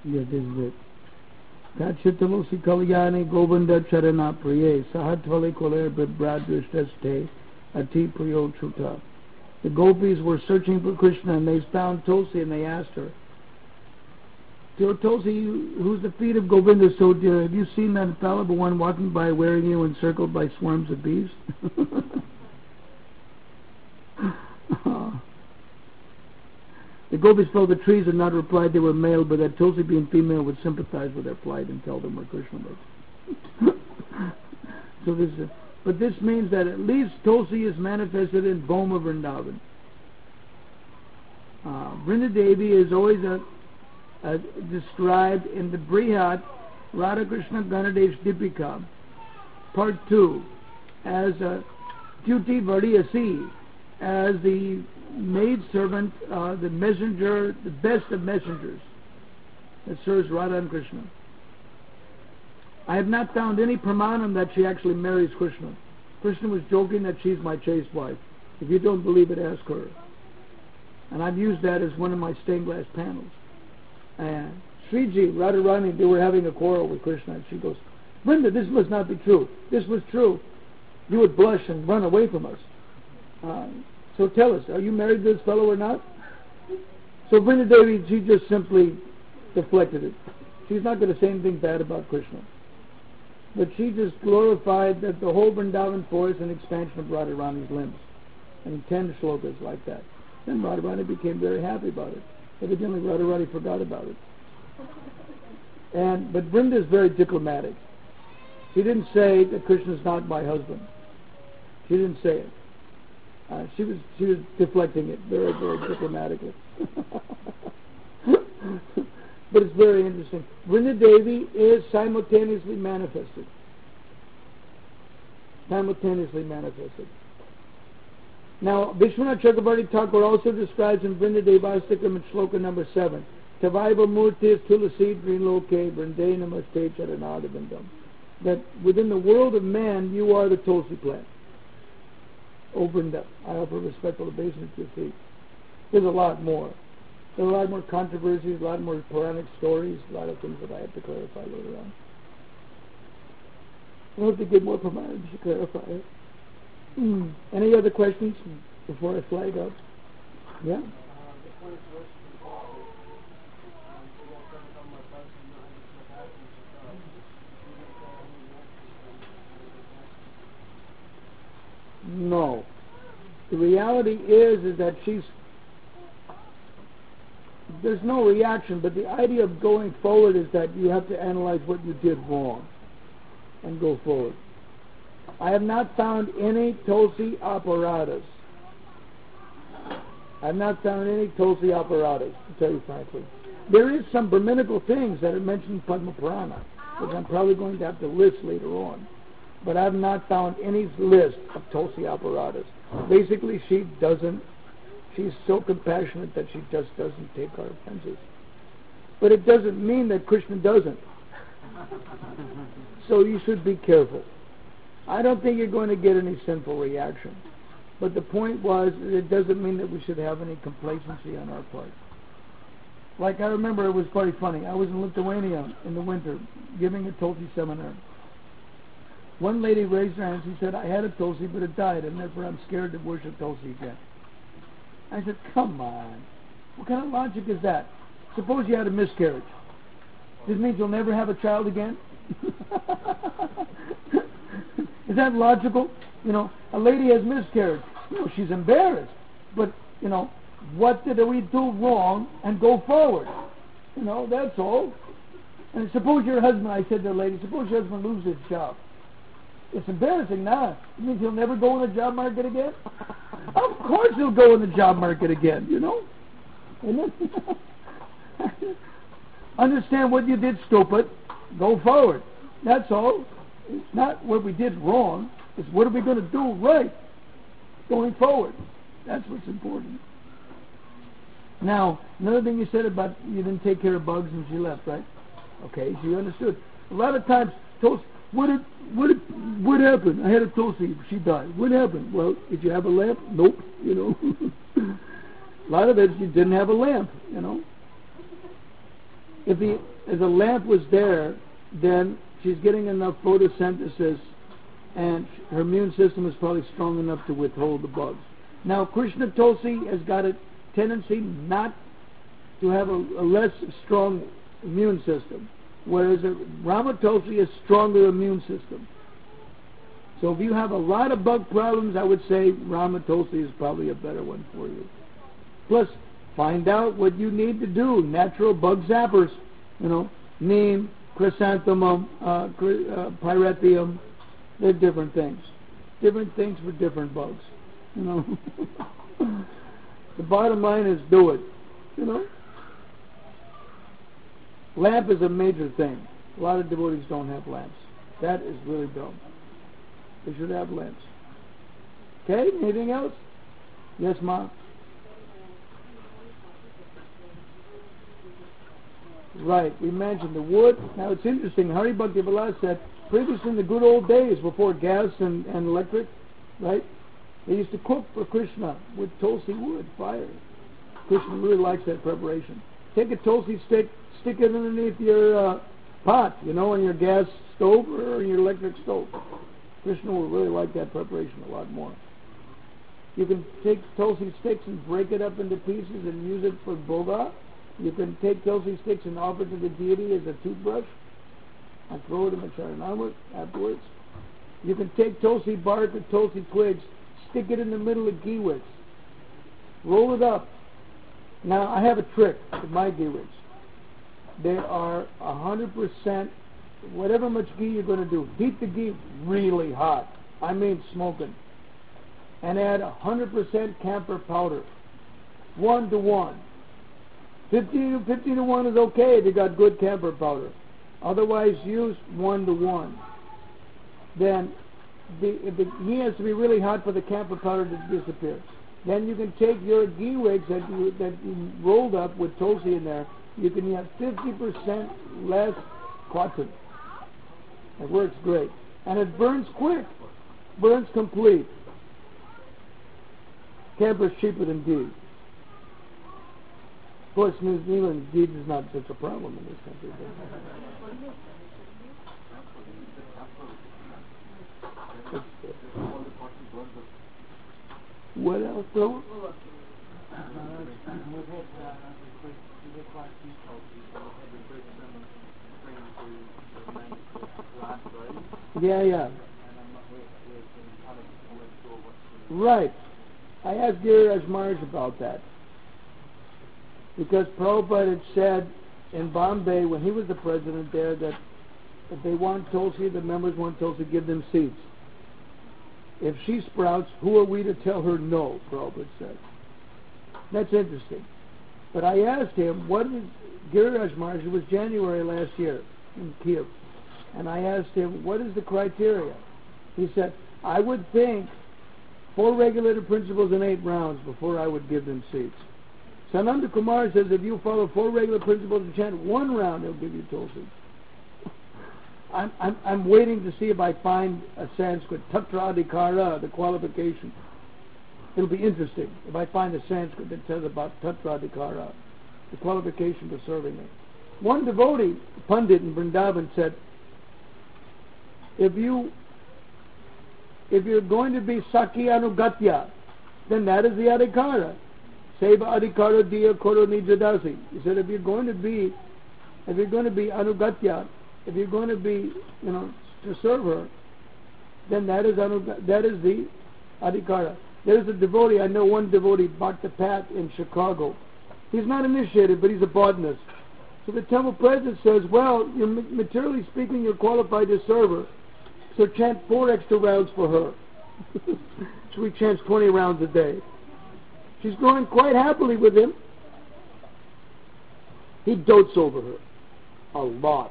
Yeah, this is it. Kachitalosi Kalyani Govinda Charana Priye Sahatvali Koler Bibradrishtaste Ati Priyo Chuta. The gopis were searching for Krishna and they found Tulsi and they asked her, Tulsi, who's the feet of Govinda so dear? Have you seen that fallible one walking by wearing you encircled by swarms of bees? The gopis felt the trees had not replied they were male, but that Tulsi being female would sympathize with their plight and tell them where Krishna was. So but this means that at least Tulsi is manifested in Bhoma Vrindavan. Vrindadevi is always described in the Brihat Radhakrishna Ganadesh Dipika, Part 2, as Tuti Vadiyasi, as the maid servant, the messenger, the best of messengers that serves Radha and Krishna. I have not found any pramanam that she actually marries Krishna. Krishna was joking that she's my chaste wife. If you don't believe it, ask her. And I've used that as one of my stained glass panels. And Sriji, Radharani, they were having a quarrel with Krishna, and she goes, Vrinda, this must not be true. This was true. You would blush and run away from us. So tell us, are you married to this fellow or not? So Vrinda Devi, she just simply deflected it. She's not going to say anything bad about Krishna. But she just glorified that the whole Vrindavan forest and expansion of Radharani's limbs. And 10 shlokas like that. Then Radharani became very happy about it. Evidently Radharani forgot about it. But Vrinda is very diplomatic. She didn't say that Krishna is not my husband. She didn't say it. She was deflecting it very, very diplomatically. But it's very interesting. Vrinda Devi is simultaneously manifested. Simultaneously manifested. Now, Vishwanath Chakravarti Thakur also describes in Vrinda Devastikam in shloka number 7, Tavaiva Murtis Tulasi Loke Vrinde Namaste Charanadavindam, that within the world of man you are the Tulsi plant. O Vrinda, I offer respectful obeisance to your feet. There's a lot more. There are a lot more controversies, a lot more Puranic stories, a lot of things that I have to clarify later on. I'll have to get more Puranics to clarify it. Any other questions before I flag up? Yeah? No. The reality is that there's no reaction, but the idea of going forward is that you have to analyze what you did wrong and go forward. I have not found any Tulsi apparatus. I have not found any Tulsi apparatus, to tell you frankly. There is some Brahminical things that are mentioned in Padma Purana, which I'm probably going to have to list later on. But I have not found any list of Tulsi apparatus. Basically, she's so compassionate that she just doesn't take our offenses. But it doesn't mean that Krishna doesn't. So you should be careful. I don't think you're going to get any sinful reaction. But the point was, it doesn't mean that we should have any complacency on our part. Like I remember, it was quite funny. I was in Lithuania in the winter giving a Tulsi seminar. One lady raised her hand. She said, I had a Tulsi, but it died, and therefore I'm scared to worship Tulsi again. I said, come on. What kind of logic is that? Suppose you had a miscarriage. This means you'll never have a child again? Is that logical? A lady has miscarriage. She's embarrassed. But, what did we do wrong and go forward? That's all. And suppose your husband, I said to the lady, suppose your husband loses his job. It's embarrassing now. It means he'll never go in the job market again? Of course he'll go in the job market again, Understand what you did stupid. Go forward. That's all. It's not what we did wrong. It's what are we going to do right going forward. That's what's important. Now, another thing you said about you didn't take care of bugs and she left, right? Okay, so you understood. A lot of times, Tulsi, what happened? I had a Tulsi, she died. What happened? Well, did you have a lamp? Nope, A lot of it, you didn't have a lamp, If as a lamp was there, then she's getting enough photosynthesis, and her immune system is probably strong enough to withhold the bugs. Now, Krishna Tulsi has got a tendency not to have a less strong immune system, whereas Rama Tulsi has stronger immune system. So if you have a lot of bug problems, I would say Rama Tulsi is probably a better one for you. Plus, find out what you need to do. Natural bug zappers, neem, chrysanthemum, pyrethium. They're different things. Different things for different bugs. The bottom line is do it. Lamp is a major thing. A lot of devotees don't have lamps. That is really dumb. They should have lamps. Okay, anything else? Yes, Ma? Right, we mentioned the wood. Now it's interesting, Hari Bhakti Vilas said, previously in the good old days, before gas and electric, right, they used to cook for Krishna with tulsi wood, fire. Krishna really likes that preparation. Take a tulsi stick, stick it underneath your pot, on your gas stove or your electric stove. Krishna will really like that preparation a lot more. You can take tulsi sticks and break it up into pieces and use it for bhoga. You can take tulsi sticks and offer it to the deity as a toothbrush and throw it in the charanamrit afterwards. You can take tulsi bark or tulsi twigs, stick it in the middle of ghee wicks, roll it up. Now, I have a trick with my ghee wicks. They are 100%, whatever much ghee you're going to do, heat the ghee really hot. I mean smoking. And add 100% camphor powder. 1 to 1. 50 to 1 is okay if you got good camphor powder. Otherwise, use 1 to 1. Then, the ghee has to be really hot for the camphor powder to disappear. Then you can take your ghee wicks that you rolled up with tulsi in there. You can have 50% less cotton. It works great. And it burns quick. Burns complete. Camphor is cheaper than ghee. Of course, New Zealand, ghee is not such a problem in this country. What else, though? Yeah. Right. I asked Giriraj Maharaj about that. Because Prabhupada had said in Bombay, when he was the president there, that if they want tulsi, the members want tulsi, give them seeds. If she sprouts, who are we to tell her no, Prabhupada said. That's interesting. But I asked him, what is Giriraj Maharaj, it was January last year in Kiev, and I asked him, what is the criteria? He said, I would think 4 regulated principles and 8 rounds before I would give them seeds. Sananda Kumar says if you follow 4 regular principles and chant 1 round, he'll give you tulsi. I'm waiting to see if I find a Sanskrit, Tatra Adhikara, the qualification. It'll be interesting if I find a Sanskrit that says about Tatra Adhikara, the qualification for serving it. One devotee, Pandit in Vrindavan, said, if you're going to be Saki Anugatya, then that is the Adhikara. Seva Adhikara Diya Koro Nijadasi. He said, if you're going to be Anugatya, if you're going to be, to serve her, then that is the Adhikara. There's a devotee, I know one devotee, Bhakta Pat in Chicago. He's not initiated, but he's a botanist. So the temple president says, well, materially speaking, you're qualified to serve her. So chant 4 extra rounds for her. So he chants 20 rounds a day. She's growing quite happily with him. He dotes over her a lot.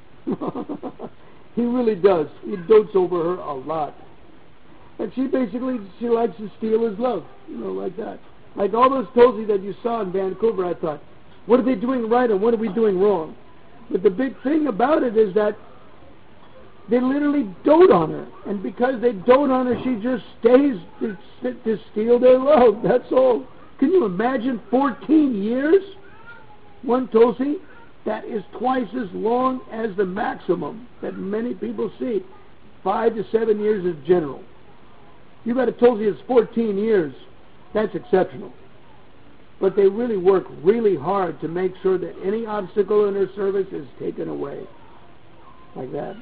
He really does. He dotes over her a lot. And she likes to steal his love, like that. Like all those tulsi that you saw in Vancouver, I thought, what are they doing right and what are we doing wrong? But the big thing about it is that they literally dote on her. And because they dote on her, she just stays to steal their love. That's all. Can you imagine 14 years? One tulsi? that is twice as long as the maximum that many people see. 5 to 7 years is general. You got a tulsi that's 14 years, that's exceptional. But they really work really hard to make sure that any obstacle in her service is taken away. Like that.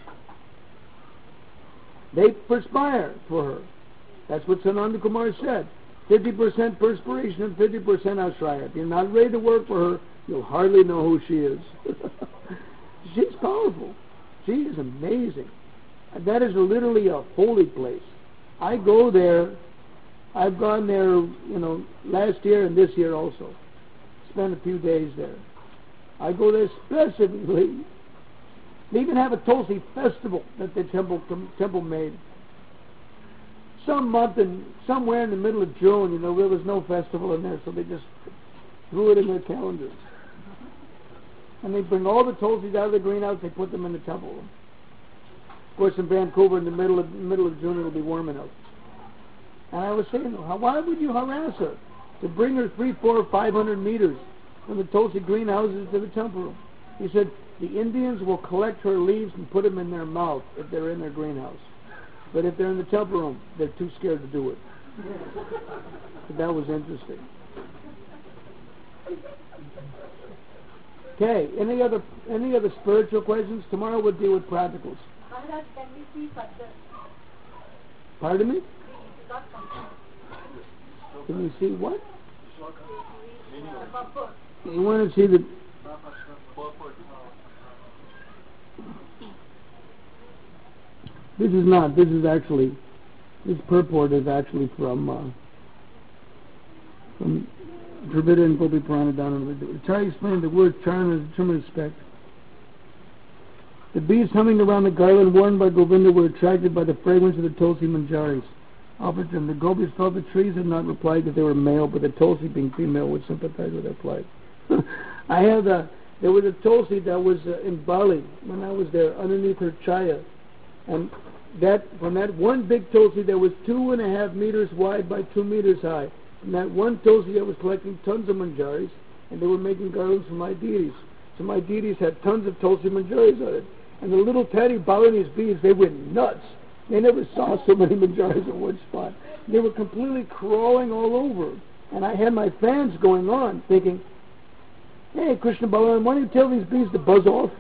They perspire for her. That's what Sananda Kumar said. 50% perspiration and 50% ashraya. If you're not ready to work for her, you'll hardly know who she is. She's powerful. She is amazing. That is literally a holy place. I go there. I've gone there, last year and this year also. Spent a few days there. I go there specifically. They even have a Tulsi festival that the temple made. Some month somewhere in the middle of June, there was no festival in there, so they just threw it in their calendars. And they bring all the Tulsis out of the greenhouse, they put them in the temple. Of course, in Vancouver, in the middle of June, it'll be warm enough. And I was saying, why would you harass her to bring her 300, 400, 500 meters from the Tulsi greenhouses to the temple room? He said, the Indians will collect her leaves and put them in their mouth if they're in their greenhouse. But if they're in the temple room, they're too scared to do it. But that was interesting. Okay, any other spiritual questions? Tomorrow we'll deal with practicals. Maharaj, can we see further? Pardon me? Not complete. Can you see what? Purport. You want to see the... This purport is actually from Dravida and Gopi Purana down in the... Try to explain the word charana as a term of respect. The bees humming around the garland worn by Govinda were attracted by the fragrance of the Tulsi Manjaris offered them. The gopis felt the trees had not replied that they were male, but the Tulsi, being female, would sympathize with their plight. There was a Tulsi that was in Bali when I was there, underneath her chaya, and from that one big Tulsi that was 2.5 meters wide by 2 meters high, and that one Tulsi that was collecting tons of manjaris, and they were making garlands for my deities. So my deities had tons of Tulsi manjaris on it. And the little tiny Balinese bees, they went nuts. They never saw so many manjaris in one spot. They were completely crawling all over. And I had my fans going on, thinking, hey, Krishna Balaram, why don't you tell these bees to buzz off,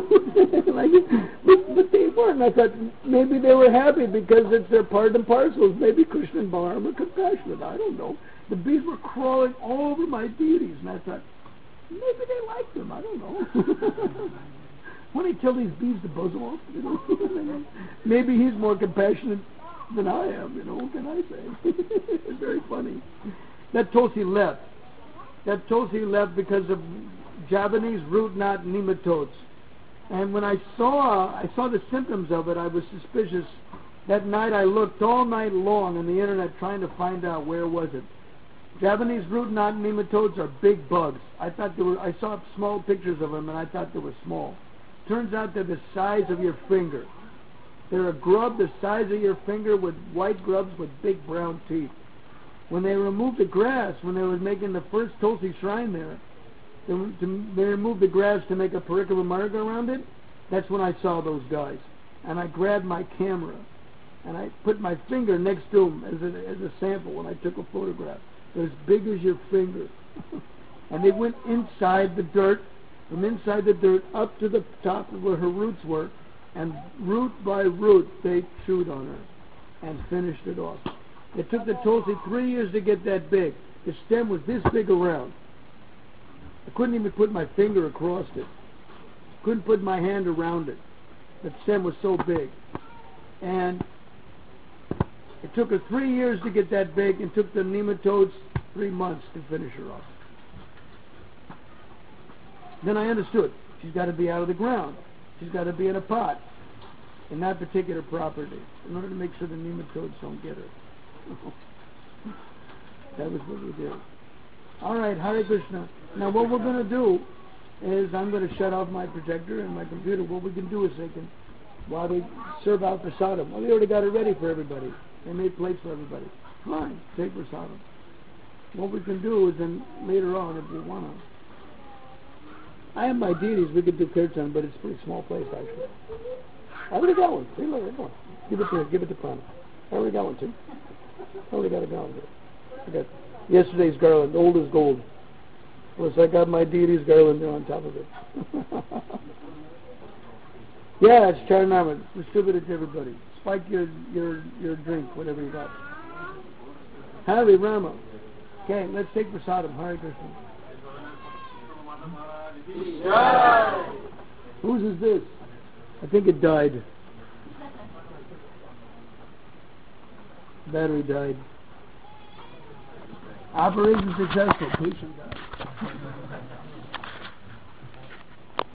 but they weren't. I thought maybe they were happy because it's their part and parcels. Maybe Krishna and Balaram are compassionate. I don't know. The bees were crawling all over my deities, and I thought, maybe they liked them. I don't know. Why don't you tell these bees to buzz off, Maybe he's more compassionate than I am, what can I say? It's very funny. That Tulsi left. That Tulsi left because of Japanese root knot nematodes. And when I saw the symptoms of it, I was suspicious. That night I looked all night long on the internet trying to find out where was it. Japanese root knot nematodes are big bugs. I saw small pictures of them and I thought they were small. Turns out they're the size of your finger. They're a grub the size of your finger with white grubs with big brown teeth. When they removed the grass, when they were making the first Tulsi shrine there, they removed the grass to make a Parikama Marga around it. That's when I saw those guys. And I grabbed my camera and I put my finger next to them as a sample when I took a photograph. They're as big as your finger. And they went inside the dirt, from inside the dirt up to the top of where her roots were, and root by root they chewed on her and finished it off. It took the Tulsi 3 years to get that big. The stem was this big around. I couldn't even put my finger across it. Couldn't put my hand around it. The stem was so big. And it took her 3 years to get that big, and took the nematodes 3 months to finish her off. Then I understood. She's got to be out of the ground. She's got to be in a pot in that particular property in order to make sure the nematodes don't get her. That was what we did. All right, Hare Krishna. Now what we're going to do is I'm going to shut off my projector and my computer. What we can do is while they serve out prasadam. Well, they already got it ready for everybody. They made plates for everybody. Fine, take prasadam. What we can do is then later on, if you want to, I have my deities. We could do kirtan, but it's a pretty small place actually. I already got one. See, look, come on. Give it to Prana. I already got one too. I already got a garland here. I got yesterday's garland, old as gold. Plus I got my deity's garland there on top of it. Yeah, it's Charanama. Distribute it to everybody. Spike your drink, whatever you got. Hare Rama. Okay, let's take prasadam. Hare Krishna. Whose is this? I think it died. Battery died. Operation successful. Patient died.